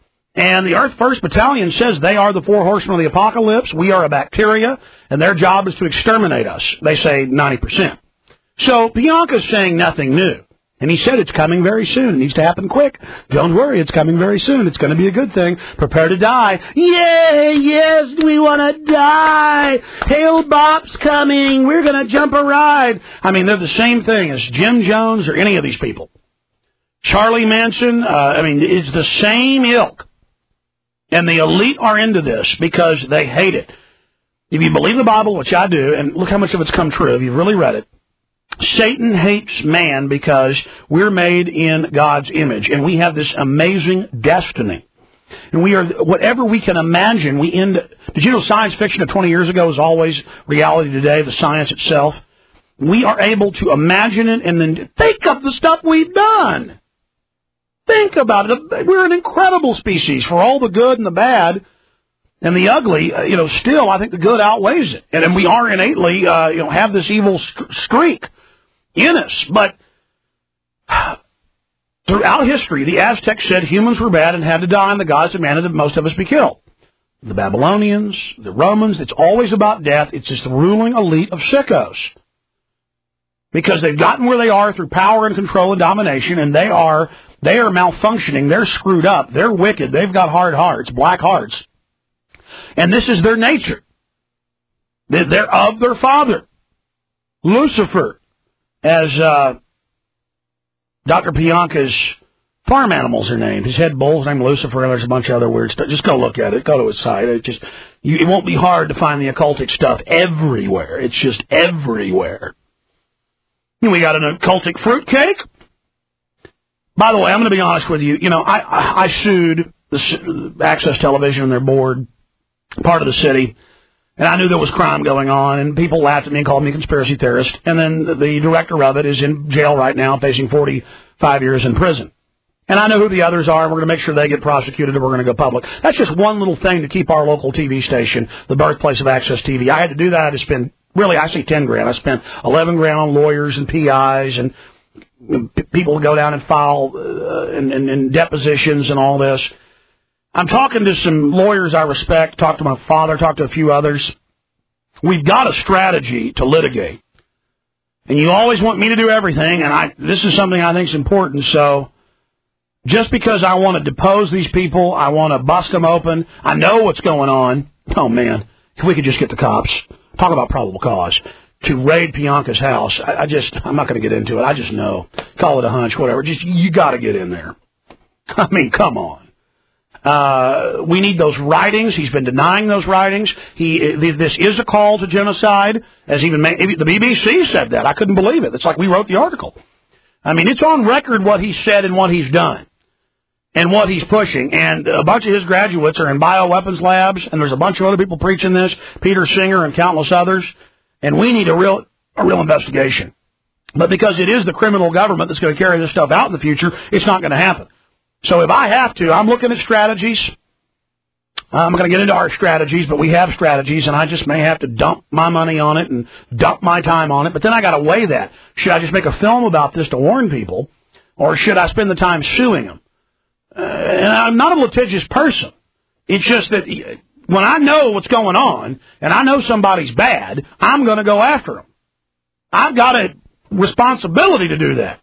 And the Earth First Battalion says they are the four horsemen of the apocalypse. We are a bacteria, and their job is to exterminate us. They say ninety percent. So Bianca's saying nothing new. And he said it's coming very soon. It needs to happen quick. Don't worry, it's coming very soon. It's going to be a good thing. Prepare to die. Yay, yes, we want to die. Hail Bop's coming. We're going to jump a ride. I mean, they're the same thing as Jim Jones or any of these people. Charlie Manson, uh, I mean, it's the same ilk. And the elite are into this because they hate it. If you believe the Bible, which I do, and look how much of it's come true, if you've really read it, Satan hates man because we're made in God's image, and we have this amazing destiny. And we are, whatever we can imagine, we end. Did you know science fiction of twenty years ago is always reality today, the science itself? We are able to imagine it and then think of the stuff we've done. Think about it. We're an incredible species for all the good and the bad and the ugly. You know, still, I think the good outweighs it. And, and we are innately, uh, you know, have this evil streak in us. But throughout history, the Aztecs said humans were bad and had to die, and the gods demanded that most of us be killed. The Babylonians, the Romans, it's always about death. It's just the ruling elite of sickos. Because they've gotten where they are through power and control and domination, and they are they are malfunctioning. They're screwed up. They're wicked. They've got hard hearts, black hearts. And this is their nature. They're of their father, Lucifer, as uh, Doctor Pianka's farm animals are named. His head bull's named Lucifer, and there's a bunch of other weird stuff. Just go look at it. Go to his site. It just you, it won't be hard to find the occultic stuff everywhere. It's just everywhere. We got an occultic fruitcake. By the way, I'm going to be honest with you. You know, I, I, I sued the Access Television and their board, part of the city, and I knew there was crime going on, and people laughed at me and called me a conspiracy theorist. And then the director of it is in jail right now, facing forty-five years in prison. And I know who the others are, and we're going to make sure they get prosecuted, and we're going to go public. That's just one little thing to keep our local T V station, the birthplace of Access T V. I had to do that. I had to spend, really, I say ten grand. I spent eleven grand on lawyers and P Is and people to go down and file uh, and, and, and depositions and all this. I'm talking to some lawyers I respect, talked to my father, talked to a few others. We've got a strategy to litigate. And you always want me to do everything, and I this is something I think is important, so just because I want to depose these people, I want to bust them open, I know what's going on. Oh, man, if we could just get the cops, talk about probable cause, to raid Pianka's house. I, I just, I'm not going to get into it. I just know. Call it a hunch, whatever. Just, you got to get in there. I mean, come on. Uh, we need those writings. He's been denying those writings. He, this is a call to genocide, as even the B B C said that. I couldn't believe it. It's like we wrote the article. I mean, it's on record what he said and what he's done and what he's pushing. And a bunch of his graduates are in bioweapons labs, and there's a bunch of other people preaching this, Peter Singer and countless others. And we need a real, a real investigation. But because it is the criminal government that's going to carry this stuff out in the future, it's not going to happen. So if I have to, I'm looking at strategies. I'm going to get into our strategies, but we have strategies, and I just may have to dump my money on it and dump my time on it. But then I got to weigh that. Should I just make a film about this to warn people, or should I spend the time suing them? Uh, and I'm not a litigious person. It's just that when I know what's going on, and I know somebody's bad, I'm going to go after them. I've got a responsibility to do that.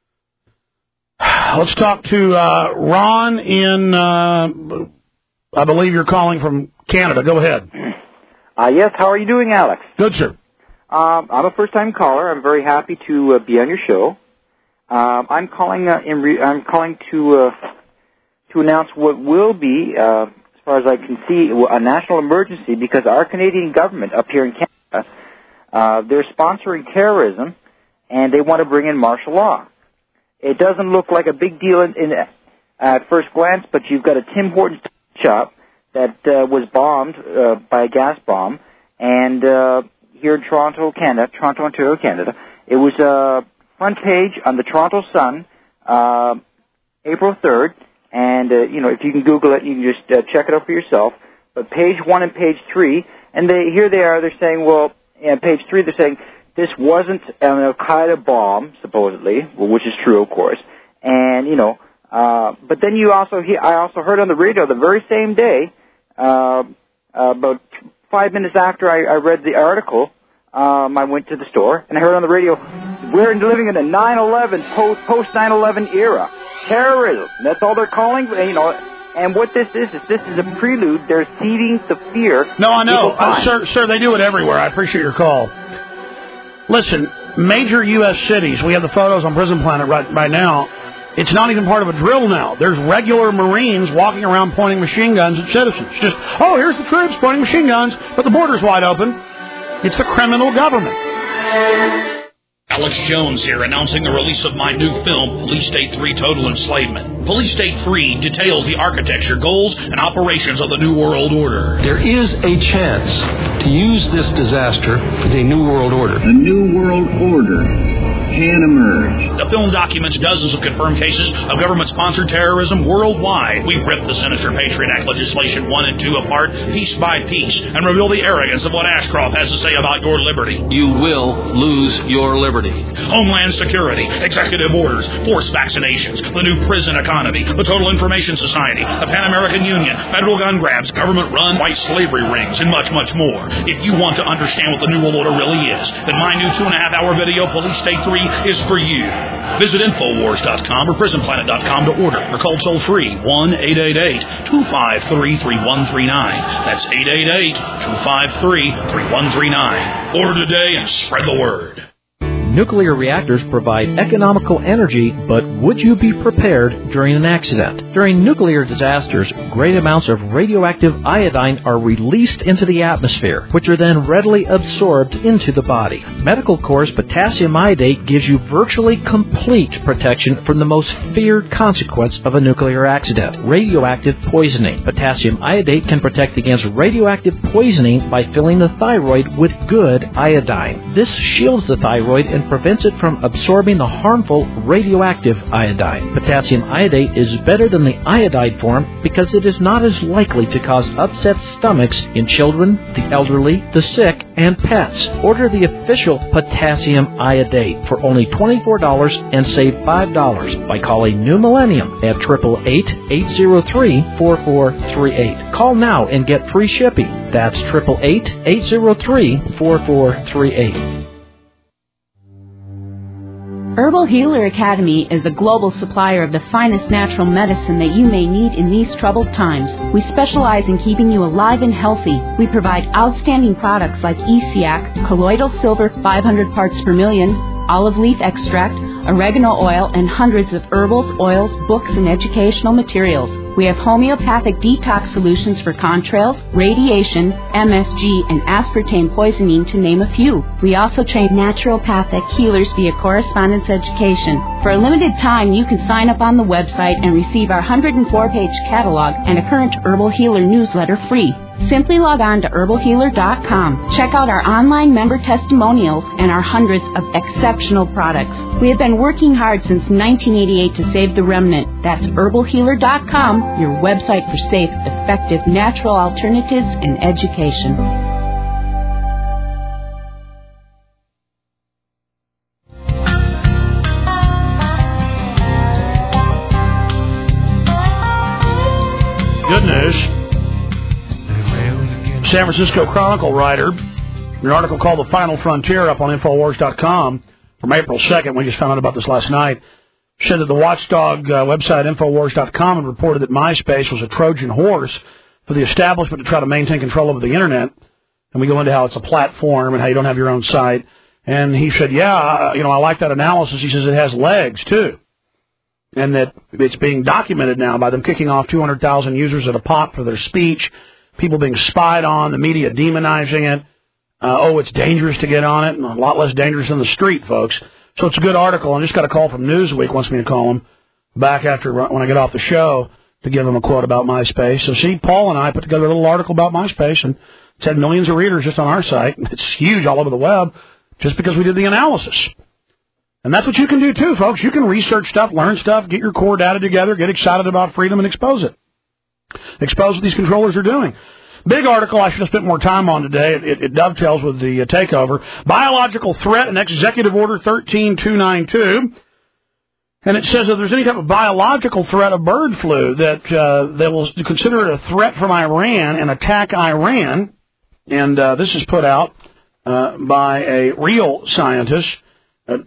Let's talk to uh, Ron in, uh, I believe you're calling from Canada. Go ahead. Uh, yes, how are you doing, Alex? Good, sir. Um, I'm a first-time caller. I'm very happy to uh, be on your show. Um, I'm calling. Uh, in re- I'm calling to uh, to announce what will be, uh, as far as I can see, a national emergency because our Canadian government up here in Canada, uh, they're sponsoring terrorism, and they want to bring in martial law. It doesn't look like a big deal in, in, at first glance, but you've got a Tim Hortons shop that uh, was bombed uh, by a gas bomb, and uh, here in Toronto, Canada, Toronto, Ontario, Canada, it was a uh, front page on the Toronto Sun, uh, April third, and, uh, you know, if you can Google it, you can just uh, check it out for yourself. But page one and page three, and they here they are, they're saying, well, on page three, they're saying this wasn't an Al-Qaeda bomb, supposedly, which is true, of course, and, you know, uh, but then you also, he- I also heard on the radio the very same day, uh, uh, about five minutes after I, I read the article, Um, I went to the store, and I heard on the radio, we're living in a nine eleven, post, post-nine eleven era. Terrorism. That's all they're calling, you know. And what this is, is this is a prelude. They're seeding the fear. No, I know. Uh, sir, sir, they do it everywhere. I appreciate your call. Listen, major U S cities, we have the photos on Prison Planet right, right now. It's not even part of a drill now. There's regular Marines walking around pointing machine guns at citizens. Just, oh, here's the troops pointing machine guns, but the border's wide open. It's the criminal government. Alex Jones here, announcing the release of my new film, Police State three Total Enslavement. Police State three details the architecture, goals, and operations of the New World Order. There is a chance to use this disaster for the New World Order. A New World Order can emerge. The film documents dozens of confirmed cases of government-sponsored terrorism worldwide. We rip the sinister Patriot Act legislation one and two apart, piece by piece, and reveal the arrogance of what Ashcroft has to say about your liberty. You will lose your liberty. Homeland Security, executive orders, forced vaccinations, the new prison economy, the Total Information Society, the Pan American Union, federal gun grabs, government-run white slavery rings, and much, much more. If you want to understand what the New World Order really is, then my new two-and-a-half-hour video, Police State three, is for you. Visit Infowars dot com or Prison Planet dot com to order, or call toll-free one eight eight eight, two five three, three one three nine. That's eight eight eight, two five three, three one three nine. Order today and spread the word. Nuclear reactors provide economical energy, but would you be prepared during an accident? During nuclear disasters, great amounts of radioactive iodine are released into the atmosphere, which are then readily absorbed into the body. Medical Corps' potassium iodate gives you virtually complete protection from the most feared consequence of a nuclear accident, radioactive poisoning. Potassium iodate can protect against radioactive poisoning by filling the thyroid with good iodine. This shields the thyroid and prevents it from absorbing the harmful radioactive iodine. Potassium iodate is better than the iodide form because it is not as likely to cause upset stomachs in children, the elderly, the sick, and pets. Order the official potassium iodate for only twenty-four dollars and save five dollars by calling New Millennium at eight eight eight, eight zero three, four four three eight. Call now and get free shipping. That's eight eight eight, eight zero three, four four three eight. Herbal Healer Academy is a global supplier of the finest natural medicine that you may need in these troubled times. We specialize in keeping you alive and healthy. We provide outstanding products like E C A C, colloidal silver five hundred parts per million, olive leaf extract, oregano oil, and hundreds of herbals, oils, books, and educational materials. We have homeopathic detox solutions for contrails, radiation, M S G, and aspartame poisoning, to name a few. We also train naturopathic healers via correspondence education. For a limited time, you can sign up on the website and receive our one hundred four page catalog and a current Herbal Healer newsletter free. Simply log on to herbal healer dot com. Check out our online member testimonials and our hundreds of exceptional products. We have been working hard since nineteen eighty-eight to save the remnant. That's herbal healer dot com, your website for safe, effective, natural alternatives and education. Good news. San Francisco Chronicle writer, an article called The Final Frontier up on Infowars dot com from April second. We just found out about this last night. Said that the watchdog uh, website Infowars dot com had reported that MySpace was a Trojan horse for the establishment to try to maintain control over the Internet. And we go into how it's a platform and how you don't have your own site. And he said, yeah, you know, I like that analysis. He says it has legs, too. And that it's being documented now by them kicking off two hundred thousand users at a pop for their speech, people being spied on, the media demonizing it. Uh, oh, it's dangerous to get on it, and a lot less dangerous than the street, folks. So it's a good article. I just got a call from Newsweek, wants me to call them back after when I get off the show to give them a quote about MySpace. So see, Paul and I put together a little article about MySpace, and it's had millions of readers just on our site. It's huge all over the web just because we did the analysis. And that's what you can do, too, folks. You can research stuff, learn stuff, get your core data together, get excited about freedom, and expose it. Expose what these controllers are doing. Big article I should have spent more time on today. It, it, it dovetails with the uh, takeover. Biological threat and Executive Order thirteen two ninety-two. And it says if there's any type of biological threat of bird flu, that uh, they will consider it a threat from Iran and attack Iran. And uh, this is put out uh, by a real scientist. Uh,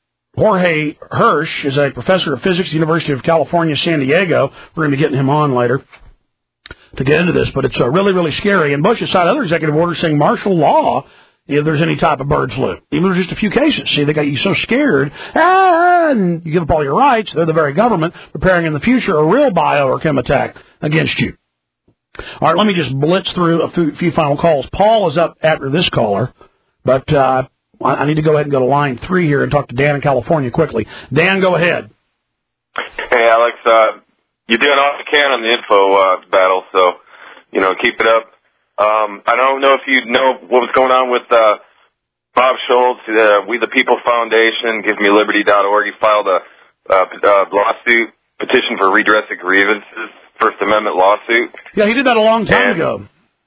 Jorge Hirsch is a professor of physics at the University of California, San Diego. We're going to be getting him on later to get into this, but it's uh, really, really scary. And Bush has signed other executive orders saying martial law if there's any type of bird flu. Even if there's just a few cases. See, they got you so scared, ah, and you give up all your rights. They're the very government preparing in the future a real bio or chem attack against you. All right, let me just blitz through a few, few final calls. Paul is up after this caller, but uh, I need to go ahead and go to line three here and talk to Dan in California quickly. Dan, go ahead. Hey, Alex. Uh, you're doing all you can on the info uh, battle, so, you know, keep it up. Um, I don't know if you know what was going on with uh, Bob Schultz, uh, We the People Foundation, give me liberty dot org. He filed a uh, uh, lawsuit, petition for redress of grievances, First Amendment lawsuit. Yeah, he did that a long time and, ago.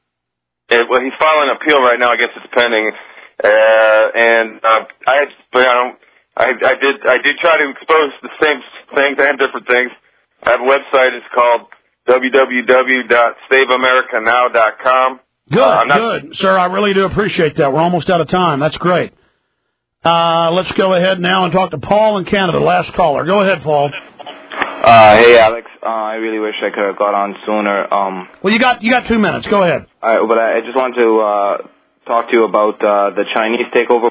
It, well, he's filing an appeal right now. I guess it's pending. Uh, and uh, I, but I don't. I, I did. I did try to expose the same things and different things. I have a website. It's called w w w dot save america now dot com. Good, uh, not, good, sir. I really do appreciate that. We're almost out of time. That's great. Uh, let's go ahead now and talk to Paul in Canada, last caller. Go ahead, Paul. Uh, hey, Alex. Uh, I really wish I could have got on sooner. Um, well, you got you got two minutes. Go ahead. All right, but I just want to uh, talk to you about uh, the Chinese takeover.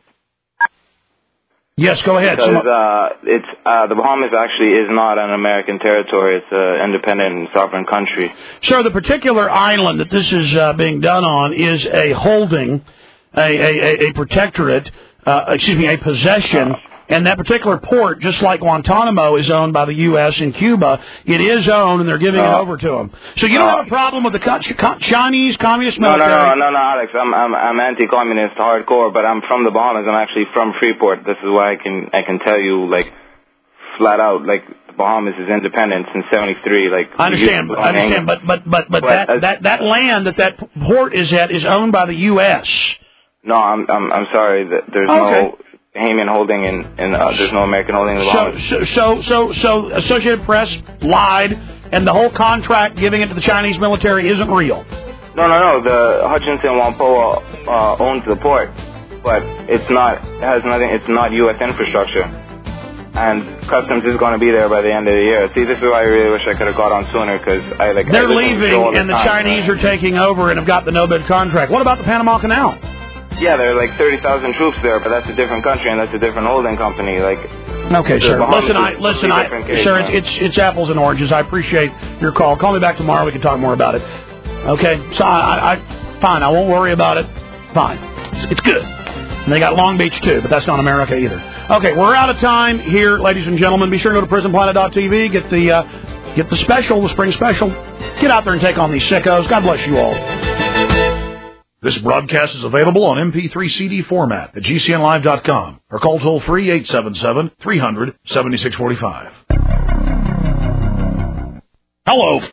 Yes, go ahead. Because uh, it's uh, the Bahamas actually is not an American territory; it's an independent and sovereign country. Sir, the particular island that this is uh, being done on is a holding, a a, a protectorate, uh, excuse me, a possession. And that particular port, just like Guantanamo is owned by the U S and Cuba, it is owned, and they're giving uh, it over to them. So you don't uh, have a problem with the Chinese Communist military? No, no, no, no, no, Alex. I'm I'm, I'm anti-communist hardcore, but I'm from the Bahamas. I'm actually from Freeport. This is why I can I can tell you, like, flat out, like, the Bahamas is independent since seventy-three. Like, I understand, I understand, but but but but, but that, as, that that land that that port is at is owned by the U S. No, I'm I'm I'm sorry. That there's okay. no. Bahamian holding in, in uh, there's no American holding in the Bahamas. So, so, so, so, Associated Press lied, and the whole contract giving it to the Chinese military isn't real. No, no, no. The Hutchinson Whampoa uh, owns the port, but it's not. It has nothing. It's not U S infrastructure, and customs is going to be there by the end of the year. See, this is why I really wish I could have got on sooner, because I like. They're I leaving, the and the time, Chinese right? are taking over and have got the no-bid contract. What about the Panama Canal? Yeah, there are like thirty thousand troops there, but that's a different country and that's a different holding company. Like, okay, sir. Listen, I listen, I, case, sir. It's, it's it's apples and oranges. I appreciate your call. Call me back tomorrow. We can talk more about it. Okay. So I, I fine. I won't worry about it. Fine. It's, it's good. And they got Long Beach too, but that's not America either. Okay, we're out of time here, ladies and gentlemen. Be sure to go to prison planet dot t v. Get the uh, get the special, the spring special. Get out there and take on these sickos. God bless you all. This broadcast is available on M P three C D format at G C N live dot com or call toll-free eight seven seven, three hundred, seventy-six forty-five. Hello.